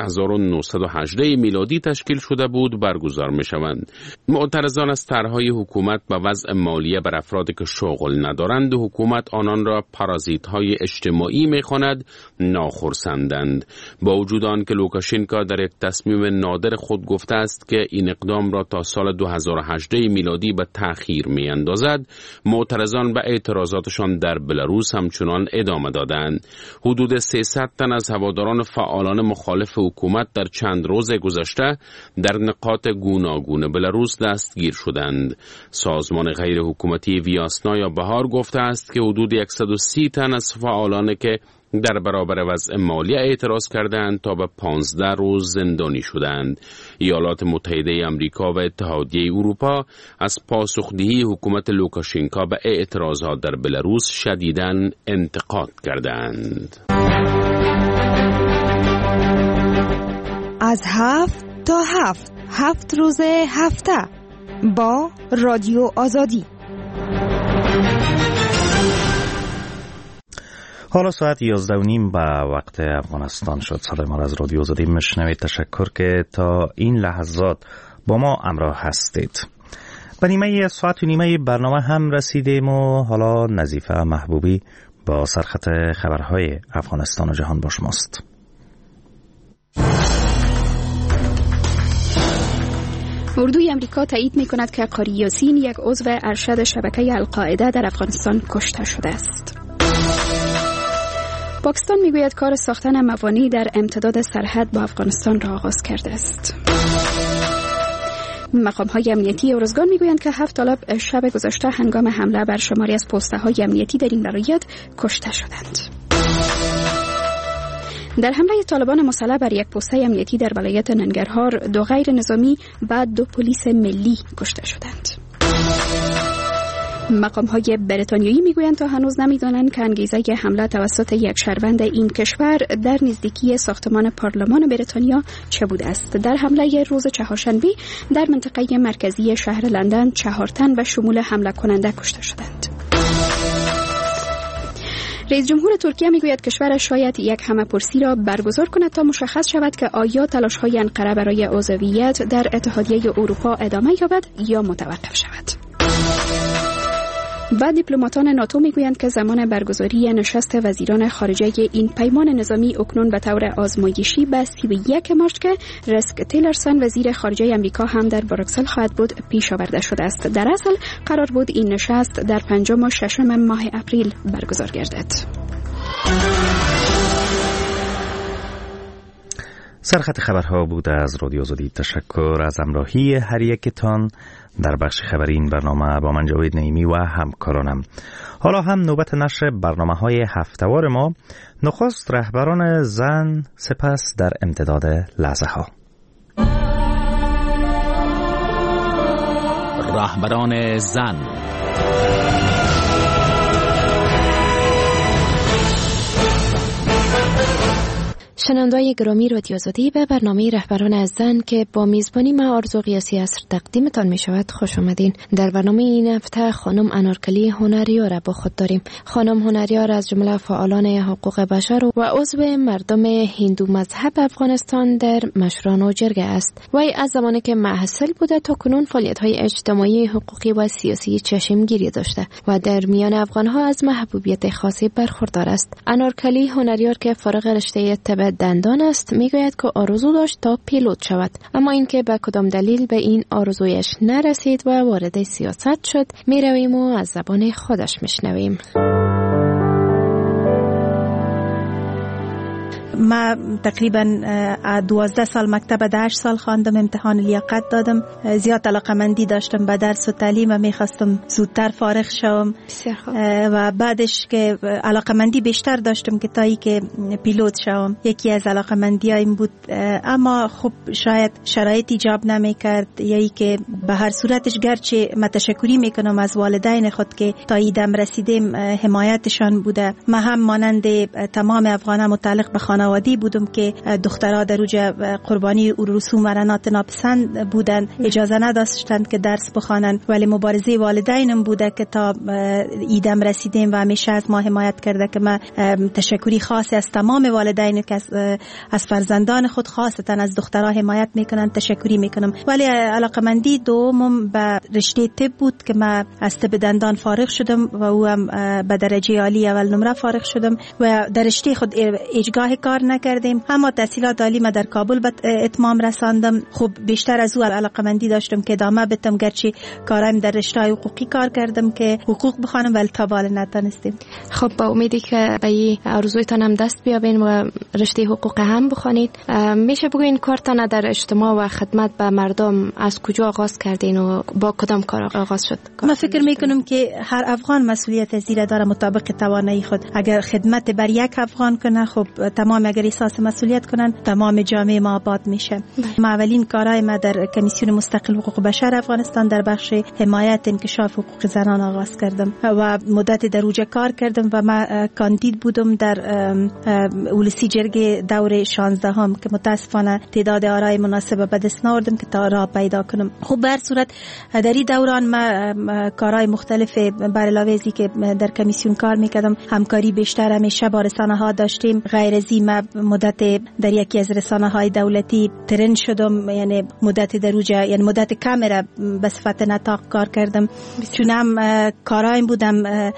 1918 میلادی تشکیل شده بود برگزار می‌شوند. معترضان از طرح‌های حکومت به وضع مالیه بر افرادی که شغل ندارند و حکومت آنان را پارازیت‌های اجتماعی می‌خواند ناخرسندند. با وجود آن که لوکاشنکا در در یک تصمیم نادر خود گفته است که این اقدام را تا سال 2018 میلادی به تأخیر می اندازد. معترضان به اعتراضاتشان در بلاروس همچنان ادامه دادند. حدود 300 تن از هواداران فعالان مخالف حکومت در چند روز گذشته در نقاط گوناگون بلاروس دستگیر شدند. سازمان غیر حکومتی ویاسنا یا بهار گفته است که حدود 130 تن از فعالان که در برابر وضع مالی اعتراض کردند تا به 15 روز زندانی شدند. ایالات متحده آمریکا و اتحادیه اروپا از پاسخدهی حکومت لوکاشنکا به اعتراضات در بلاروس شدیداً انتقاد کردند. از 7 تا 7 روز هفته با رادیو آزادی. حالا ساعت 11:30 به وقت افغانستان شد. صدای ما از رادیو آزادی میشنوید. تشکر که تا این لحظات با ما همراه هستید. به نیمه ساعت و نیمه برنامه هم رسیدیم و حالا نظیفه محبوبی با سرخط خبرهای افغانستان و جهان با شماست. اردوی امریکا تایید می‌کند که قاری یاسین یک عضو ارشد شبکه القاعده در افغانستان کشته شده است. پاکستان میگوید کار ساختن موانع در امتداد سرحد با افغانستان را آغاز کرده است. مقام‌های امنیتی ارزگان میگویند که 7 طالب شب گذشته هنگام حمله بر شماری از پست‌های امنیتی در این ولایت کشته شدند. در حمله طالبان مسلح بر یک پست امنیتی در ولایت ننگرهار 2 غیر نظامی و 2 پلیس ملی کشته شدند. مقام‌های بریتانیایی میگویند تا هنوز نمی‌دانند که انگیزه حمله توسط یک شهروند این کشور در نزدیکی ساختمان پارلمان بریتانیا چه بوده است. در حمله روز چهارشنبه در منطقه مرکزی شهر لندن 4 تن و شمول حمله کننده کشته شدند. رئیس جمهور ترکیه میگوید کشورش شاید یک همه‌پرسی را برگزار کند تا مشخص شود که آیا تلاش‌های انقره برای عضویت در اتحادیه اروپا ادامه یابد یا متوقف شود. و دیپلماتان ناتو میگویند که زمان برگزاری نشست وزیران خارجه این پیمان نظامی اکنون به طور آزمایشی به 31 مارس که ریکس تیلرسون وزیر خارجه آمریکا هم در بروکسل خواهد بود پیش آورده شده است. در اصل قرار بود این نشست در 5 و 6 ماه اپریل برگزار گردد. سرخط خبرها بود از رادیو آزادی. تشکر از همراهی هر یکتان در بخش خبری این برنامه با من جاوید نعیمی و همکارانم. حالا هم نوبت نشر برنامه‌های هفته‌وار ما. نخست رهبران زن، سپس در امتداد لحظه‌ها. رهبران زن. شنونده‌های گرامی رادیو آزادی به برنامه رهبران از زن که با میزبانی من آرزو قیاسی عصر تقدیمتان می شود خوش آمدین. در برنامه این هفته خانم انارکلی هنریار را با خود داریم. خانم هنریار از جمله فعالان حقوق بشر و عضو مردم هندو مذهب افغانستان در مشران و جرگه است. وی از زمانی که محصل بوده تا کنون فعالیت‌های اجتماعی، حقوقی و سیاسی چشمگیری داشته و در میان افغان‌ها از محبوبیت خاصی برخوردار است. انارکلی هنریار که فارغ رشته طب دندان است میگوید که آرزو داشت تا پیلوت شود، اما اینکه به کدام دلیل به این آرزویش نرسید و وارد سیاست شد میرویم و از زبان خودش میشنویم. ما تقریبا 12 سال مکتب 8 سال خواندم، امتحان لیاقت دادم، زیاد علاقمندی داشتم به درس و تعلیم و میخواستم زودتر فارغ شوم و بعدش که علاقمندی بیشتر داشتم که تا ای که پیلوت شوم. یکی از علاقمندی هایم بود، اما خب شاید شرایط ایجاب نمیکرد یا ای که به هر صورتش گرچه متشکری میکنم از والدین خود که تا ایدم رسیدیم حمایتشان بوده. ما هم مانند تمام افغانان متعلق به خانوادی بودم که دخترها در اوج قربانی رسوم و رنات ناپسند بودن، اجازه نداشتند که درس بخوانند، ولی مبارزه والدینم بوده که تا ایدم رسیدیم و همیشه از ما حمایت کرده که من تشکری خاصی از تمام والدین که از فرزندان خود خاصتا از دخترها حمایت میکنن تشکری میکنم. ولی علاقمندی دومم به رشته طب بود که من از طب دندان فارغ شدم و او هم به درجه عالی اول نمره فارغ شدم و در رشته خود هیچگاه کار نکردیم. اما تحصیلات عالی ما در کابل به اتمام رساندم. خب بیشتر از او علاقمندی داشتم که ادامه بدم، گرچه کارم در رشته حقوقی کار کردم که حقوق بخوانم ولی تا بالا نتونستیم. خب با امیدی که به این آرزویتان هم دست بیابین و رشته حقوق هم بخوانید، میشه بگوین کارتان در اجتماع و خدمت به مردم از کجا آغاز کردین و با کدام کار آغاز شد؟ من فکر میکنم که هر افغان مسئولیت زیر داره مطابق توانایی خود. اگر خدمت بر یک افغان کنه، خب تمام اگر احساس مسئولیت کنن تمام جامعه ما آباد میشه. ما اولین کارهای ما در کمیسیون مستقل حقوق بشر افغانستان در بخش حمایت انکشاف حقوق زنان آغاز کردم و مدت در اوجه کار کردم و ما کاندید بودم در اولسی جرگه دور 16 هم که متاسفانه تعداد آرای مناسب به دست نآوردم که تا راه پیدا کنم. خب به هر صورت در این دوران ما کارهای مختلف بر علاوه ازی که در کمیسیون کار میکردم، همکاری بیشتر همیشه با رسانه ها داشتیم. غیر از این ما مدت در یکی از رسانه های دولتی ترند شدم، یعنی مدت در اوجه، یعنی مدت کم را به صفت نطاق کار کردم. چون هم کارایم بودم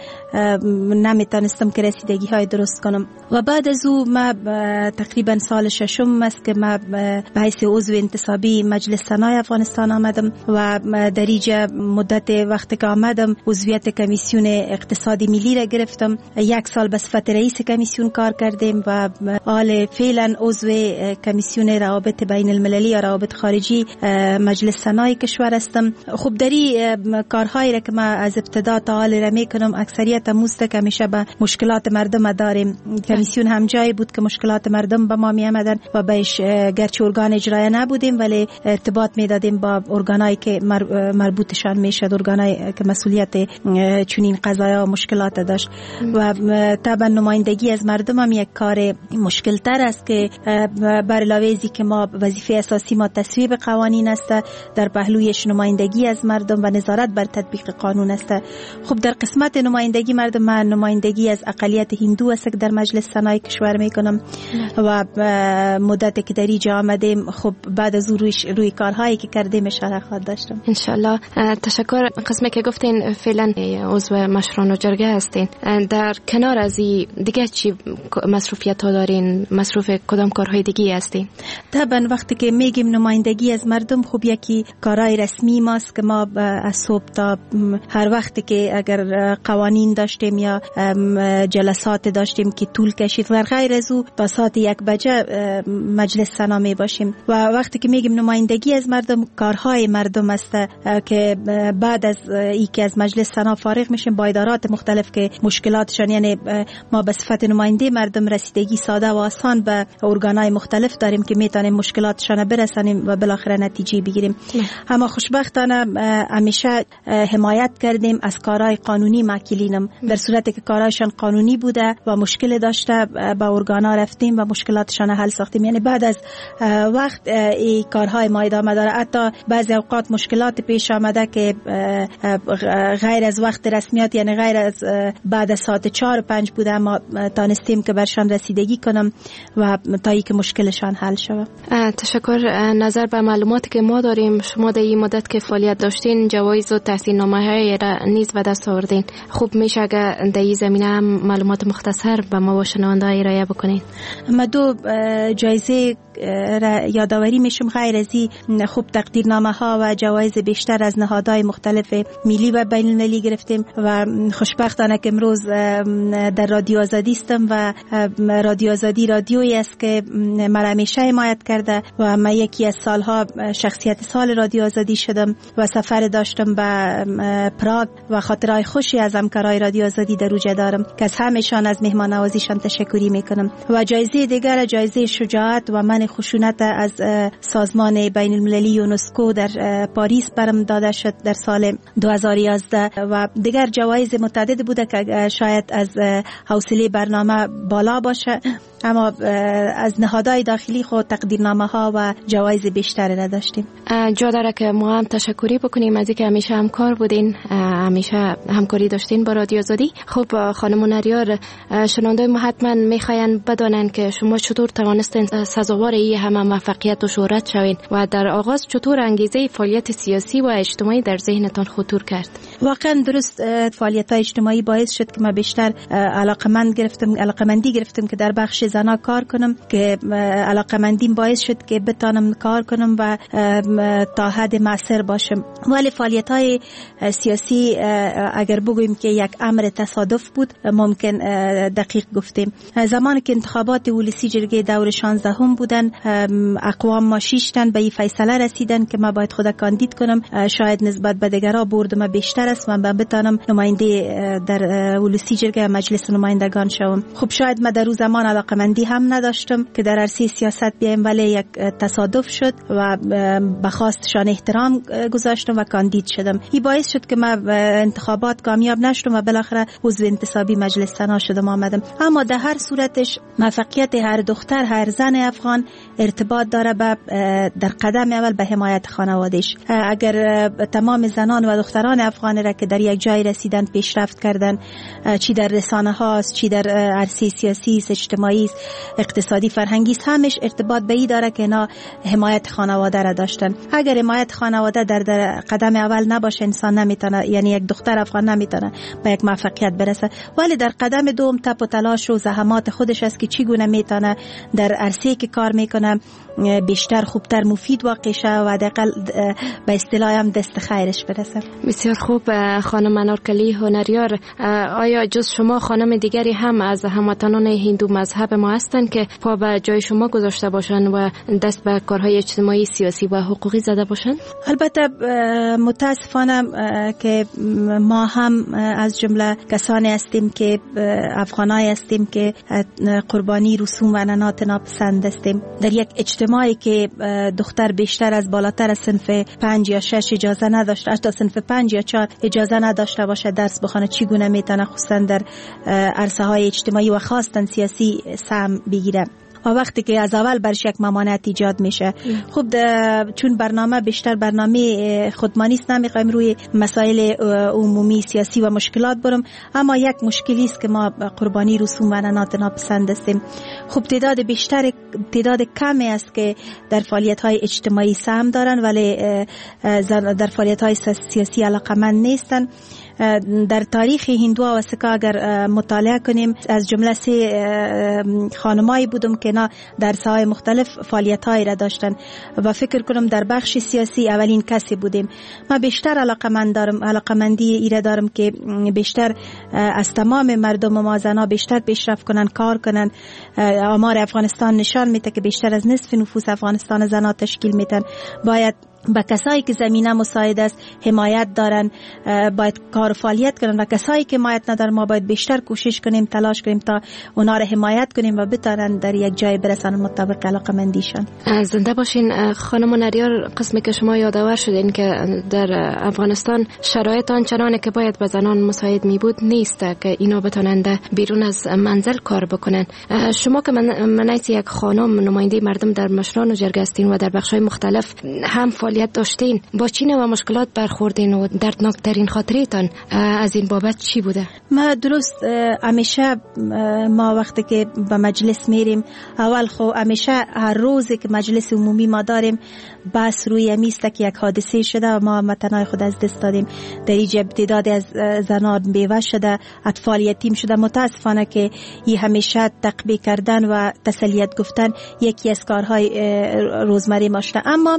نمیتونستم که رسیدگی های درست کنم. و بعد از او ما تقریبا سال ششم است که ما به حیث عضو انتصابی مجلس سنای افغانستان آمدم و در اینجا مدت وقتی که آمدم عضویت کمیسیون اقتصادی ملی را گرفتم. یک سال به صفت رئیس کمیسیون کار کردیم و حال فعلا عضو کمیسیون روابط بین المللی یا روابط خارجی مجلس سنای کشور هستم. خب در این کارهایی را که ما از ابتدا تا حال را میکنم اکثریت موسته که همیشه به مشکلات مردم داریم. کمیسیون هم جایی بود که مشکلات مردم به ما می آمدن و بهش گرچه ارگان اجرایی نبودیم ولی ارتباط می دادیم با ارگانایی که مربوطشان میشد، ارگانایی که مسئولیت چنین قضایا و مشکلات داشت. و طبعا نمایندگی از مردم هم یک کار مشکل تر است که بر علاوه ازی که ما وظیفه اساسی ما تصویب قوانین است، در پهلویش نمایندگی از مردم و نظارت بر تطبیق قانون است. خب در قسمت نمایندگی مردم من نمایندگی از اقلیت هندو است که در مجلس سنای کشور میکنم و مدت که در اینجا آمدیم خب بعد از روی کارهایی که کردیم اشاره خواهد داشتم انشالله. تشکر. قسمی که گفتین فعلا عضو مشران و جرگه هستین، در کنار از این دیگه چی مصروفیت ها دارین؟ مصروف کدام کارهای دیگه هستین؟ طبعا وقتی که میگیم نمایندگی از مردم، خب یکی کارهای رسمی ماست که ما از صبح تا هر وقتی که اگر قوانین داشتیم یا جلسات داشتیم که طول کشید و غیر از او تا ساعت 1 بجه مجلس سنا می باشیم. و وقتی که میگیم نمایندگی از مردم، کارهای مردم است که بعد از ای که از مجلس سنا فارغ میشیم با ادارات مختلف که مشکلاتشان، یعنی ما به صفت نماینده مردم رسیدگی ساده و آسان به ارگانهای مختلف داریم که میتونیم مشکلاتشان برسانیم و بالاخره نتیجه بگیریم. اما خوشبختانه همیشه حمایت کردیم از کارهای قانونی ماکلینم. در صورتی که کارهایشان قانونی بوده و مشکل داشته به ارگانها رفتیم و مشکلاتشان حل ساختیم. یعنی بعد از وقت این کارهای ما ادامه داره. حتی بعضی اوقات مشکلات پیش آمده که غیر از وقت رسمیات، یعنی غیر از بعد از ساعت 4 و 5 بوده، ما تانستیم که برشان رسیدگی کنم و تا اینکه مشکلشان حل شود. تشکر. نظر به معلوماتی که ما داریم، شما در این مدت که فعالیت داشتین جوایز و تحصیلنامه‌های را نیز به دست آوردین. خوب میشه اگه در این زمینه هم معلومات مختصر به ما و شنونده‌ها ارائه بکنین. ما 2 جایزه را یادآوری میشم. غیر از این خوب تقدیرنامه ها و جوایز بیشتر از نهادهای مختلف ملی و بین المللی گرفتیم و خوشبختانه که امروز در رادیو آزادی هستم و رادیو آزادی رادیویی است که مرا همیشه حمایت کرده و من یکی از سالها شخصیت سال رادیو آزادی شدم و سفر داشتم به پراگ و خاطرهای خوشی از همکارای رادیو آزادی در اوجه دارم که از همه‌شان از مهمان نوازیشان تشکری میکنم. و جایزه دیگر جایزه شجاعت و من خشونت از سازمان بین المللی یونسکو در پاریس برم داده شد در سال 2011 و دیگر جوایز متعدد بوده که شاید از حوصله برنامه بالا باشه اما از نهادهای داخلی خود تقدیرنامه ها و جوایز بیشتری را داشتیم. جا داره که ما هم تشکری بکنیم از اینکه همیشه همکار بودین، همیشه همکاری داشتین با رادیو آزادی. خب خانم نریار، شنونده ما حتما میخواین بدانن که شما چطور توانستین سزاوار این همه موفقیت و شهرت شوین و در آغاز چطور انگیزه فعالیت سیاسی و اجتماعی در ذهنتان خطور کرد؟ واقعا درست، فعالیت اجتماعی باعث شد که من بیشتر علاقمندی گرفتم که در بخش زنا کار کنم، که علاقمندیم باعث شد که بتانم کار کنم و تا حد مؤثر باشم. ولی فعالیت‌های سیاسی اگر بگوییم که یک امر تصادف بود ممکن دقیق گفتیم. زمانی که انتخابات ولسی جرگه دور 16 بودن، اقوام ما 6 تن به این فیصله رسیدن که ما باید خود کاندید کنم. شاید نسبت به دیگرها بردم بیشتر است و من بتانم نماینده در ولسی جرگه مجلس نمایندگان شوم. خب شاید من در روز زمان علاقمندی هم نداشتم که در عرصه سیاست بیایم، ولی یک تصادف شد و به خواستشان احترام گذاشتم و کاندید شدم. این باعث شد که من انتخابات کامیاب نشدم و بالاخره عضو انتصابی مجلس سنا شدم آمدم. اما در هر صورتش موفقیت هر دختر، هر زن افغان ارتباط داره در قدم اول به حمایت خانواده‌اش. اگر تمام زنان و دختران افغان را که در یک جای رسیدن، پیشرفت کردن، چی در رسانه هاست، چی در عرصه سیاسی، اجتماعی، اقتصادی، فرهنگی، همش ارتباط به این داره که اینا حمایت خانواده را داشتن. اگر حمایت خانواده در قدم اول نباشه، انسان نمیتونه، یعنی یک دختر افغان نمیتونه به یک موفقیت برسه. ولی در قدم دوم تپ و تلاش و زحمات خودش است که چگونه میتونه در عرصه‌ای که کار میکنه بیشتر، خوبتر، مفید واقع شه و حداقل به اصطلاح هم دست خیرش برسه. بسیار خوب. خانم انارکلی هنریار، آیا جز شما خانم دیگری هم از هموطنان هندو مذهب ما هستند که پا به جای شما گذاشته باشند و دست به کارهای اجتماعی، سیاسی و حقوقی زده باشند؟ البته متاسفانه که ما هم از جمله کسانی هستیم که افغانایی هستیم که قربانی رسوم و عنعنات ناپسند هستیم. در یک اجتماعی که دختر بیشتر از بالاتر از صنف 5 یا 6 اجازه نداشته، تا صنف 5 یا 4 اجازه نداشته باشه درس بخونه، چگونه میتونه خصوصا در عرصه های اجتماعی و خاصتا سیاسی سهم بگیره؟ و وقتی که از اول برش یک ممانعت ایجاد میشه. خب چون برنامه بیشتر برنامه خودمانی است، نمیخوایم روی مسائل عمومی سیاسی و مشکلات برم، اما یک مشکلی است که ما قربانی رسوم و عنعنات ناپسند هستیم. خب تعداد کمی است که در فعالیت‌های اجتماعی سهم دارن ولی در فعالیت‌های سیاسی علاقمند نیستن. در تاریخ هندوها و سکا اگر مطالعه کنیم، از جمله 3 خانمایی بودم که اینا در ساحات مختلف فعالیت‌هایی را داشتن و فکر کنم در بخش سیاسی اولین کسی بودیم. ما بیشتر علاقمندی ایره دارم که بیشتر از تمام مردم ما زنا بیشتر پیشرفت کنن، کار کنن. آمار افغانستان نشان میده که بیشتر از نصف نفوس افغانستان زنا تشکیل میدن. باید با کسایی که زمینه مساعد است حمایت دارن، باید کار و فعالیت کنن و کسایی که حمایت ندارن ما باید بیشتر کوشش کنیم، تلاش کنیم تا اونا رو حمایت کنیم و بتونن در یک جای برسن مطابق علاقمندیشون. زنده باشین. خانم نریار، قسمی که شما یادآور شدین که در افغانستان شرایط آنچنانی که باید به زنان مساعد می بود نیست که اینا بتونن بیرون از منزل کار بکنن. شما که منیت یک خانم نماینده مردم در مشران و جرگه هستین و در بخش‌های مختلف هم فعالیت داشتین، با چه نوع مشکلات برخوردین و دردناکترین خاطرتان از این بابت چی بوده؟ ما درست همیشه ما وقتی که به مجلس میریم، اول خب همیشه هر روزی که مجلس عمومی ما داریم بس روی میسته که یک حادثه شده و ما متنای خود از دست دادیم. در اینجا تعداد از زنان بیوه شده، اطفال یتیم شده. متاسفانه که این همیشه تقبیح کردن و تسلیت گفتن یکی از کارهای روزمره ما شده. اما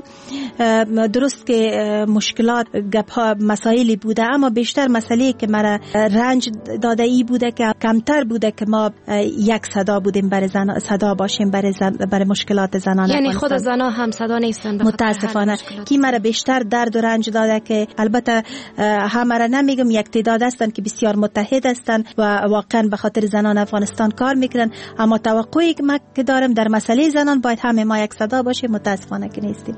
درست که مشکلات گپ‌ها مسائلی بوده، اما بیشتر مسئله که مرا رنج داده ای بوده که کمتر بوده که ما یک صدا بودیم برای زن، صدا باشیم برای مشکلات زنان. یعنی خود زنان هم صدا نیستن. متاسفانه کی مرا بیشتر درد و رنج داده که البته همه را نمیگم، یک تعداد هستن که بسیار متحد هستن و واقعا به خاطر زنان افغانستان کار میکنن، اما توقعی که ما دارم در مسئله زنان باید همه ما یک صدا باشیم، متاسفانه که نیستیم.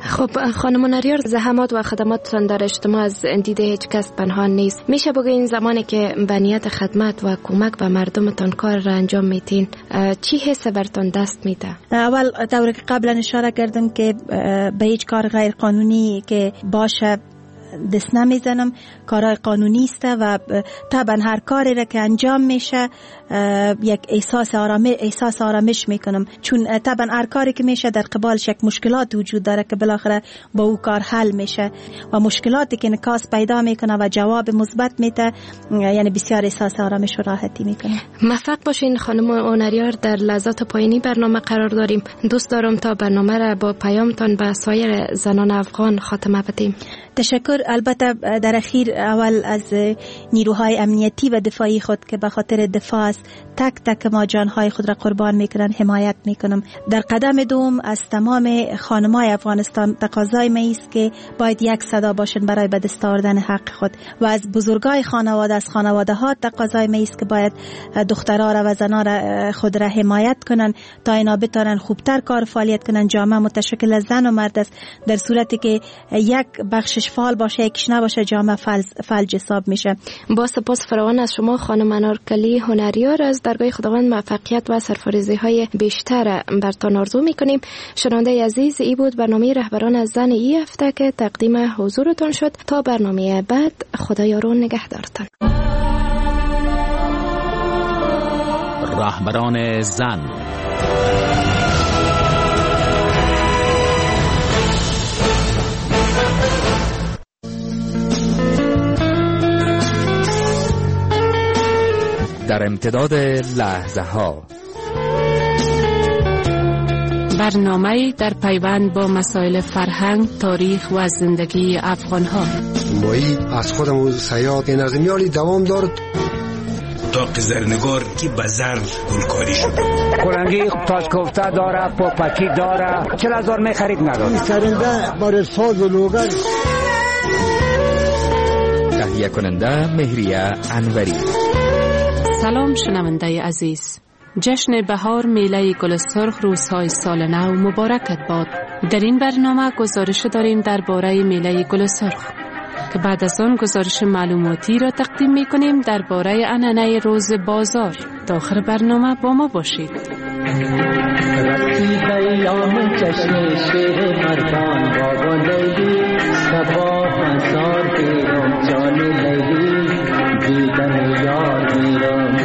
خب خانم نریار، زحمات و خدماتتان در اجتماع از دید هیچ کس پنهان نیست. میشه بگین زمانی که به نیت خدمت و کمک به مردمتان کار را انجام میتین، چی حس برتان دست میده؟ اول طوری که قبلا اشاره کردم که به هیچ کار غیر قانونی که باشه دست نمیزنم، کارهای قانونی است و طبعا هر کاری را که انجام میشه یک احساس آرامش میکنم، چون طبعا هر کاری که میشه در قبالش یک مشکلات وجود داره که بالاخره با او کار حل میشه و مشکلاتی که نکاس پیدا میکنه و جواب مثبت میده، یعنی بسیار احساس آرامش و راحتی میکنه. موفق باشین خانم اونریار. در لحظات پایانی برنامه قرار داریم. دوست دارم تا برنامه را با پیامتان به سایر زنان افغان خاتمه بدیم. تشکر. البته در اخیر اول از نیروهای امنیتی و دفاعی خود که به خاطر دفاع از تک تک ما جانهای خود را قربان میکنن حمایت میکنم. در قدم دوم از تمام خانمای افغانستان تقاضای ما است که باید یک صدا باشن برای به دست آوردن حق خود و از بزرگای خانواده، از خانواده ها تقاضای ما است که باید دخترها را و زنها را خود را حمایت کنن تا اینا بتونن خوبتر کار فعالیت کنن. جامعه متشکل از زن و مرد است. در صورتی که یک بخشش فعال باشه یکیش نباشه، جامعه فلج حساب میشه. با سپاس فراوان از شما خانم انارکلی هنریار. از درگاه خداوند موفقیت و سرفرازی های بیشتر برتان آرزو میکنیم. شنونده عزیز، ای بود برنامه رهبران از زن ای هفته که تقدیم حضورتان شد. تا برنامه بعد، خدا یارو نگهدارتان. رهبران زن. در امتداد لحظه ها، برنامه در پیوند با مسائل فرهنگ، تاریخ و زندگی افغان ها. مایی از خودم و سیاد نظمیالی دوام دارد. داغ زرنگار که بزر گلکاری شده. کلنگی تاج کوفته داره، پاپکی داره، 40,000 می خرید نداره. سرنده بار ساز و لوگر. تهیه کننده مهریه انوری. سلام شنونده عزیز. جشن بهار میله گل سرخ روزهای سال نو مبارکت باد. در این برنامه گزارش داریم درباره میله گل سرخ که بعد از آن گزارش معلوماتی را تقدیم می‌کنیم درباره عنعنه روز بازار. تا آخر برنامه با ما باشید. ایام جشن شیر مردان بابا لیلی سبا بازار بیرم جان لیلی دیدن یار بیرم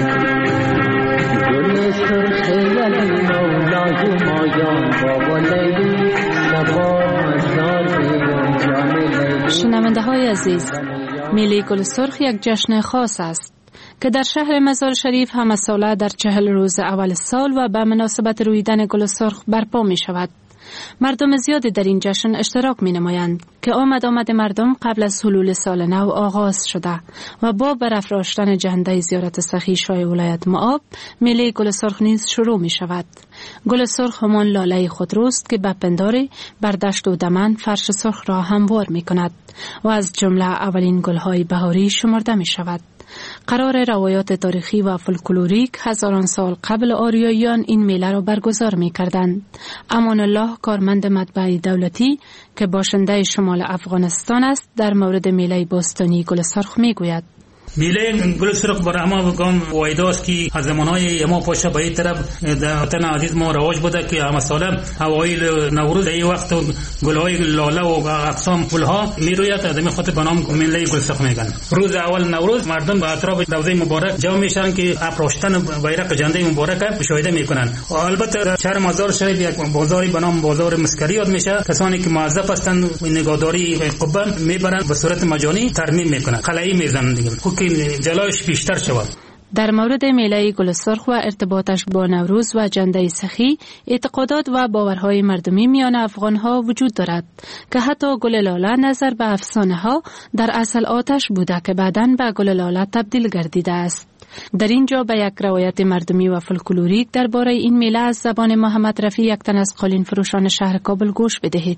گل سرخ یلی مولای مایان بابا لیلی سبا بازار بیرم جان لیلی. شنونده های عزیز، میله گل سرخ یک جشن خاص است که در شهر مزار شریف همه ساله در 40 روز اول سال و به مناسبت رویدن گل سرخ برپا می شود. مردم زیادی در این جشن اشتراک می نمایند که آمد مردم قبل از حلول سال نو آغاز شده و با برافراشتن جنده زیارت سخی شاه ولایت مآب، میله گل سرخ نیز شروع می شود. گل سرخ همان لاله خودروست که به پنداری بر دشت و دمن فرش سرخ را هموار می کند و از جمله اولین گلهای بهاری شمرده می شود. قرار روایات تاریخی و فولکلوریک هزاران سال قبل آریاییان این میله را برگزار می کردند. امان الله، کارمند مطبع دولتی که باشنده شمال افغانستان است، در مورد میله باستانی گل سرخ می گوید. میله گل سرخ برای ما بگم وایداست که از زمانهای ما پاشه به این طرف در وطن عزیز ما رواج بوده که همه ساله اوایل نوروز این وقت گلهای لاله و اقسام گلها میروید. از این خاطر به نام میله گل سرخ میگن. روز اول نوروز مردم به اطراف روضه مبارک جمع میشن که افراشتن بیرق جنده مبارک مشاهده میکنن. البته شهر مزار شریف یک بازاری به نام بازار مسکری یاد میشه. کسانی که موظف هستند نگهداری قبه میبرن به صورت مجانی ترمیم میکنن، قلعی میزنن دیگه که جلوش بیشتر شود. در مورد میله گل سرخ و ارتباطش با نوروز و جنده سخی، اعتقادات و باورهای مردمی میان افغانها وجود دارد که حتی گل لاله نظر به افسانه ها در اصل آتش بوده که بعداً به گل لاله تبدیل گردیده است. در اینجا به یک روایت مردمی و فولکلوریک درباره این میله از زبان محمد رفیع، یک تن از قالین فروشان شهر کابل، گوش بدهید.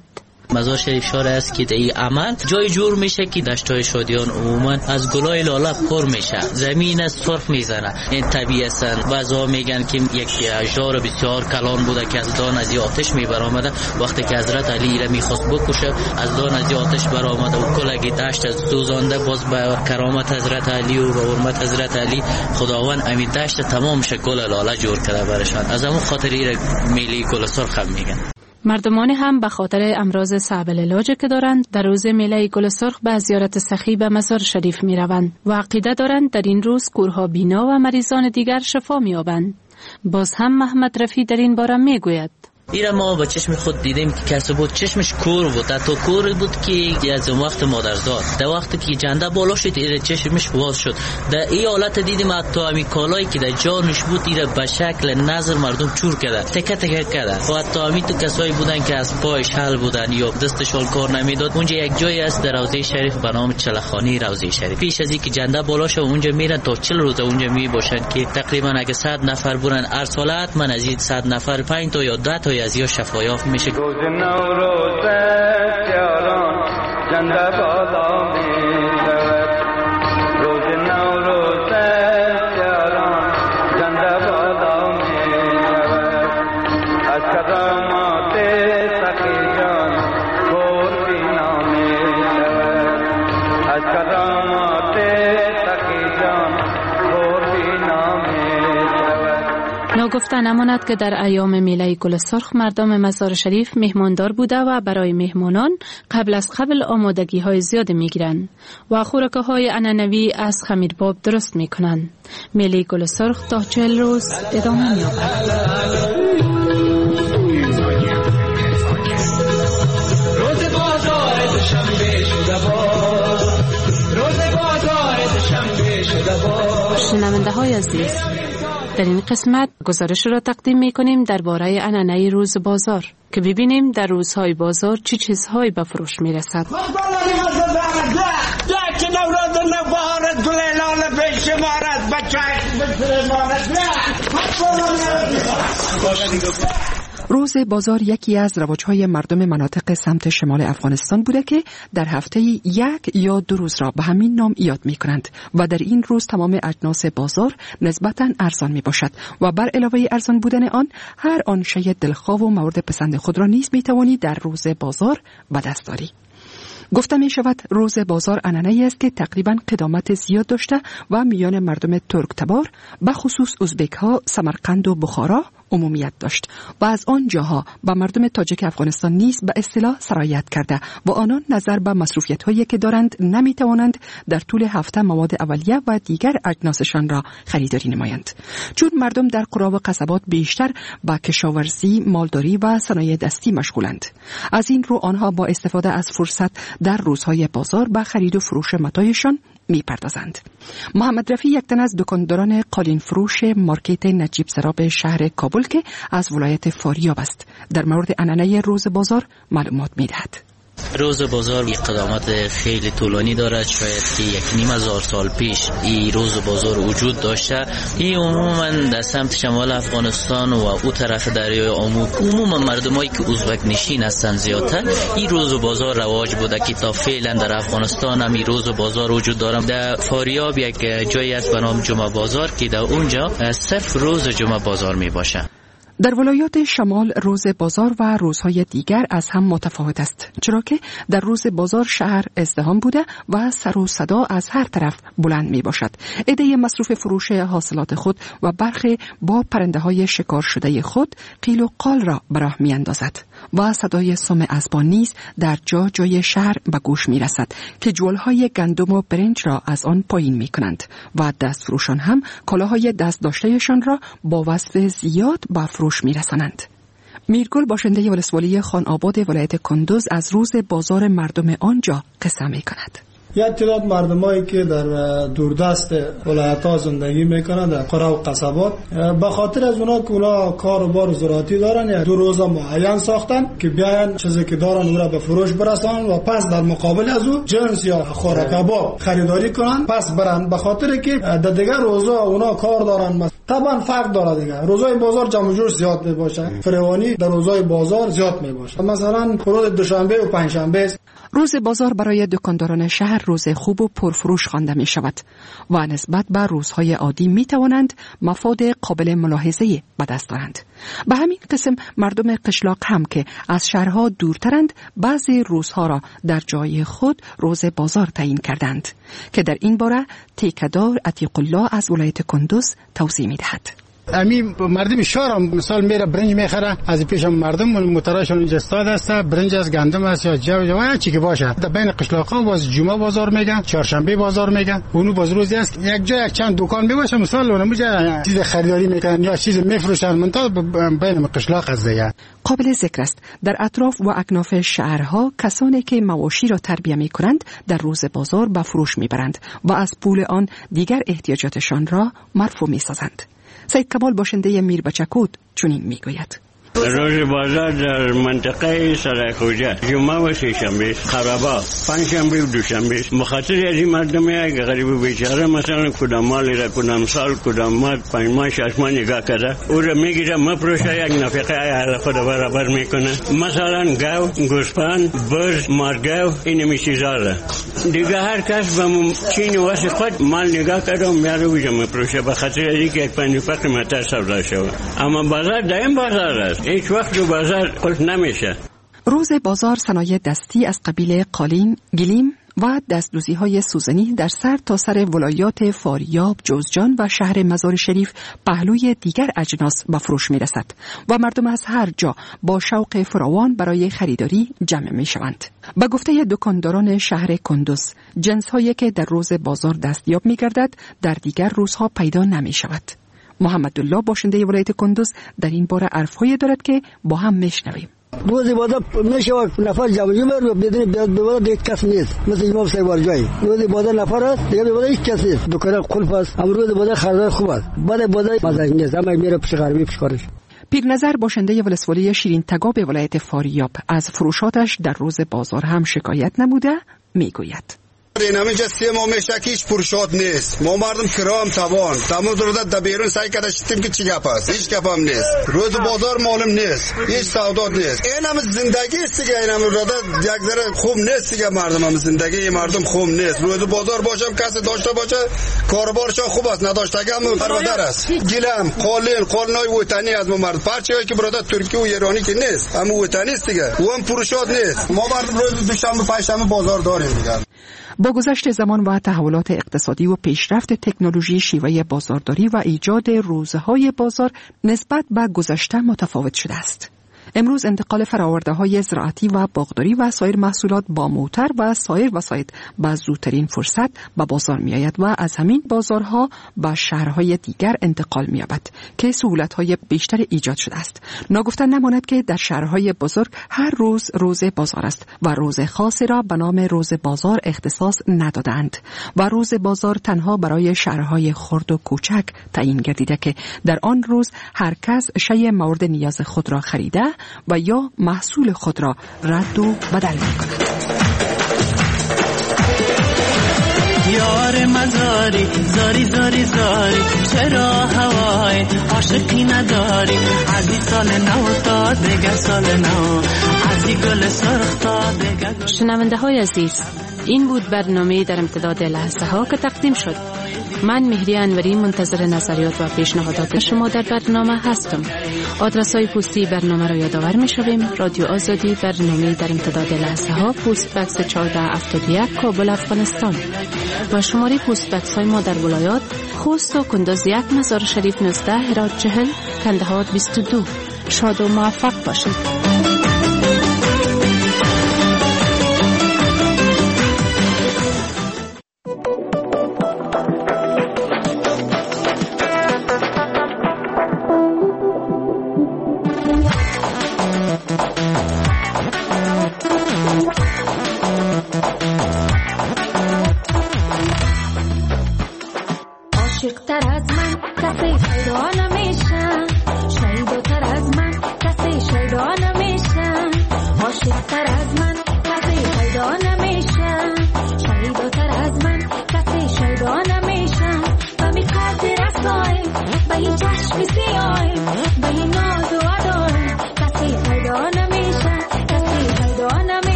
مزار شریف شهر است که این عمل جای جور میشه که دشتای شادیان عموما از گلای لاله پر میشه، زمین سرخ میزنه. این طبیعی است. بعضا میگن که یک اژدها بسیار کلان بوده که از دان از آتش میبرآمده. وقتی که حضرت علی را میخواست بکشه از دان از آتش برآمده و کلگی دشت از سوزانده. باز به کرامت حضرت علی و به حرمت حضرت علی خداوند امید دشت تمامش گل لاله جور کرده برشان. از همون خاطر این میله گل سرخ هم میگن. مردمانی هم به خاطر امراض صعب العلاج که دارند در روز میله گل سرخ به زیارت سخی به مزار شریف می روند و عقیده دارند در این روز کورها بینا و مریضان دیگر شفا می یابند. باز هم محمد رفی در این باره می گوید: ایره ما با چشم خود دیدیم که کسی بود چشمش کور بود، تو کور بود که از وقت مادرزاد در وقتی که جنده بالا شد ایره چشمش باز شد. در این حالت دیدیم حتی همین کالایی که در جانش بود ایره به شکل نظر مردم چور کرده، تکه تکه کرده. و حتی همین تو کسایی بودن که از پایش حل بودن یا دستشون کار نمیداد. اونجا یک جایی است در روضه شریف به نام چلخانی روضه شریف. پیش از اینکه جنده بالا شه اونجا میرن تا 40 روز اونجا می باشن که تقریبا اگه 100 نفر برن هر سالت من از این 100 نفر 5 تا یا 10 تا از یا شفا یافت میشه. روز نوروز یاران جنده بالا میشود، روز نوروز یاران جنده بالا میشود. از کرامات سخی جان کور بینا میشود، از کرامات سخی جان کور بینا میشود. ناگفته نماند که در ایام میله گل سرخ مردم مزار شریف مهماندار بوده و برای مهمانان قبل از قبل آمادگی های زیاد می گیرند و خوراک های عنعنوی از خمیرباب درست می کنند. میله گل سرخ تا 40 روز ادامه می یابد. شنونده های عزیز، در این قسمت گزارش را تقدیم می کنیم درباره عنعنه روز بازار که ببینیم در روزهای بازار چه چیزهایی به فروش می رسد. روز بازار یکی از رواج‌های مردم مناطق سمت شمال افغانستان بوده که در هفته 1 یا 2 روز را به همین نام یاد می‌کنند و در این روز تمام اجناس بازار نسبتاً ارزان میباشد و بر علاوه ارزان بودن آن هر آن شی دلخواه و مورد پسند خود را نیز می‌توانی در روز بازار به دست آری. گفته می شود روز بازار عنعنه‌ای است که تقریباً قدامت زیاد داشته و میان مردم ترک تبار به خصوص ازبک ها سمرقند و بخارا عمومیت داشت و از آن جاها به مردم تاجیک افغانستان نیز به اصطلاح سرایت کرده و آنان نظر به مصروفیت هایی که دارند نمی توانند در طول هفته مواد اولیه و دیگر اجناسشان را خریداری نمایند، چون مردم در قرا و قصبات بیشتر با کشاورزی، مالداری و صنایع دستی مشغولند. از این رو آنها با استفاده از فرصت در روزهای بازار به خرید و فروش متاعشان می پردازند. محمد رفی یک تن از دکانداران قالین فروش مارکت نجیب سراب شهر کابل که از ولایت فاریاب است در مورد عنعنه روز بازار معلومات می دهد. روز بازار یک قدامت خیلی طولانی دارد، شاید که 1500 سال پیش این روز بازار وجود داشته. این عموما در سمت شمال افغانستان و او طرف دریای آمو عموما مردمایی که ازبک نشین هستند زیادتر این روز بازار رواج بوده که تا فعلا در افغانستان هم این روز بازار وجود دارد. در فاریاب یک جایی است به نام جمعه بازار که در اونجا صرف روز جمعه بازار می باشه. در ولایات شمال روز بازار و روزهای دیگر از هم متفاوت است، چرا که در روز بازار شهر ازدحام بوده و سر و صدا از هر طرف بلند می باشد. عده مصروف فروش حاصلات خود و برخی با پرنده های شکار شده خود قیل و قال را به راه می اندازد و صدای سم اسبان نیز در جای شهر به گوش می رسد که جولهای گندم و برنج را از آن پایین می کنند و دست فروشان هم کالاهای دست داشتهشان را با وزن زیاد به فروش می رسانند. میرگل باشنده ولسوالی خان آباد ولایت کندوز از روز بازار مردم آنجا قصه می کند. یا تعداد مردمایی که در دوردست ولایت‌ها زندگی میکنن در قرا و قصبات، به خاطر از اونا که اونا کار و بار زراعتی دارن یا 2 روز معین ساختن که بیاین چیزی که دارن اون را به فروش برسانن و پس در مقابل از او جنس یا خوراک کباب خریداری کنن پس برن، به خاطر که در دیگر روزا اونا کار دارن. طبعا فرق داره دیگه. روزای بازار جمع جور زیاد میباشه، فراوانی در روزای بازار زیاد میباشه. مثلا روز دوشنبه و پنجشنبه روز بازار برای دکانداران شهر روز خوب و پرفروش خوانده می شود و نسبت به روزهای عادی می توانند مفاد قابل ملاحظه به دست دارند. به همین قسم مردم قشلاق هم که از شهرها دورترند بعضی روزها را در جای خود روز بازار تعیین کردند که در این باره تیکدار عتیق الله از ولایت کندوز توضیح می دهد. امی مردم شهر مثال میره برنج میخره، از پیش مردم متراشون اینجا استاد است، برنج از گندم است یا جو هر چی که باشه. در بین قشلاق‌ها باز جمعه بازار میگن، چهارشنبه بازار میگن. اونو باز روزی است یک جا یک چند دکان میباشه، مثال اونجا چیز خریداری میکنن یا چیز میفروشن، منتها بین قشلاق است دیگه. قابل ذکر است در اطراف و اکناف شهرها کسانی که مواشی را تربیه میکنند در روز بازار به فروش میبرند و از پول آن دیگر احتیاجاتشان را مرفوع میسازند. سید کمال باشنده میر بچکود چنین میگوید: روز بازار در منطقه سرایخوجه جمعه و سه‌شنبه، خرابه پنجشنبه و دوشنبه. مخاطر از این مردم که غریب و بیچاره مثلا کدام مالی را کدام سال کدام ماه 5 ماه 6 ماه نگاه کرده او را میگیره مفروشه، یک نفقه اهل خود برابر میکنه. مثلا گاو، گوسفند، برز، مارگاو، این چیزا را دیگه هر کس به چین واسه خود مال نگاه کرده و میاره اوجا مفروشه، به خاطر اینکه یک 5 نفقه متر سودا شود. اما بازار دائم بازار است، هیچ وقت رو بازار قلف نمیشه. روز بازار صنایع دستی از قبیل قالین، گلیم و دستدوزی‌های سوزنی در سر تا سر ولایات فاریاب، جوزجان و شهر مزار شریف پهلوی دیگر اجناس به فروش می‌رسد و مردم از هر جا با شوق فراوان برای خریداری جمع می‌شوند. به گفته دکانداران شهر کندوز، جنس‌هایی که در روز بازار دستیاب می‌گردد در دیگر روزها پیدا نمی‌شود. محمد الله باشنده ولایت کندوز در این باره حرف‌هایی دارد که با هم میشنویم. روز بازار میشه نفر جمع جور بدون بیاد یک کس نیست، مثل امام سیوار جای روز بازار نفر است دیگه بازار هیچ کس نیست، دکان قلف است. امروز بازار خریدار خوب است، بعد بازار مزاج نیست، اما میره پیش غربی پیش کارش. پیرنظر باشنده ولسوالی شیرین تگاب ولایت فاریاب از فروشاتش در روز بازار هم شکایت نموده میگوید: این همینجا 3 ماه میشه که هیچ پرشات نیست. ما مردم کرام توان تمام درده در بیرون سعی کرده شدیم که چی گپ است، هیچ گپ هم نیست. روز بازار معلوم نیست، هیچ سودا نیست. این هم زندگی است دیگه، این هم روزا یک ذره خوب نیست دیگه. مردم هم زندگی مردم خوب نیست. روز بازار باشم کسی داشته باشه کاروبارش خوب است، نداشته هم پرودر است. گیلم قالنای وطنی از ما مرد پرچه‌ای که برادر ترکی و ایرانی که نیست، اما وطنی است دیگه. و هم پرشات نیست. ما مردم روز دوشنبه پنجشنبه بازار داریم دیگه. با گذشت زمان و تحولات اقتصادی و پیشرفت تکنولوژی، شیوه بازارداری و ایجاد روزهای بازار نسبت به گذشته متفاوت شده است. امروز انتقال فرآورده‌های زراعتی و باغداری و سایر محصولات با موتر و سایر وسایط به زودترین فرصت به بازار می‌آید و از همین بازارها به شهرهای دیگر انتقال می‌یابد که سهولت‌های بیشتر ایجاد شده است. ناگفته نماند که در شهرهای بزرگ هر روز روز بازار است و روز خاصی را به نام روز بازار اختصاص ندادند و روز بازار تنها برای شهرهای خرد و کوچک تعیین گردیده که در آن روز هر کس شیء مورد نیاز خود را خریده و یا محصول خود را رد و بدل می کند. یار مزاری زاری زاری زاری چرا هوای عاشقی نداری عزی سال نو تا دیگه سال نو عزی گل سرخ تا دیگه. شنونده های عزیز، این بود برنامه در امتداد لحظه ها که تقدیم شد. من مهری انوری منتظر نظریات و پیشنهادات شما در برنامه هستم. آدرس های پستی برنامه را یادآور می شویم: رادیو آزادی، برنامه در امتداد لحظه ها، پست بکس 1471 کابل افغانستان و شماره پست بکس های ما در ولایات خوست و کندوز 1، مزار شریف 19، هرات 40، کندهار 22. شاد و موفق باشید.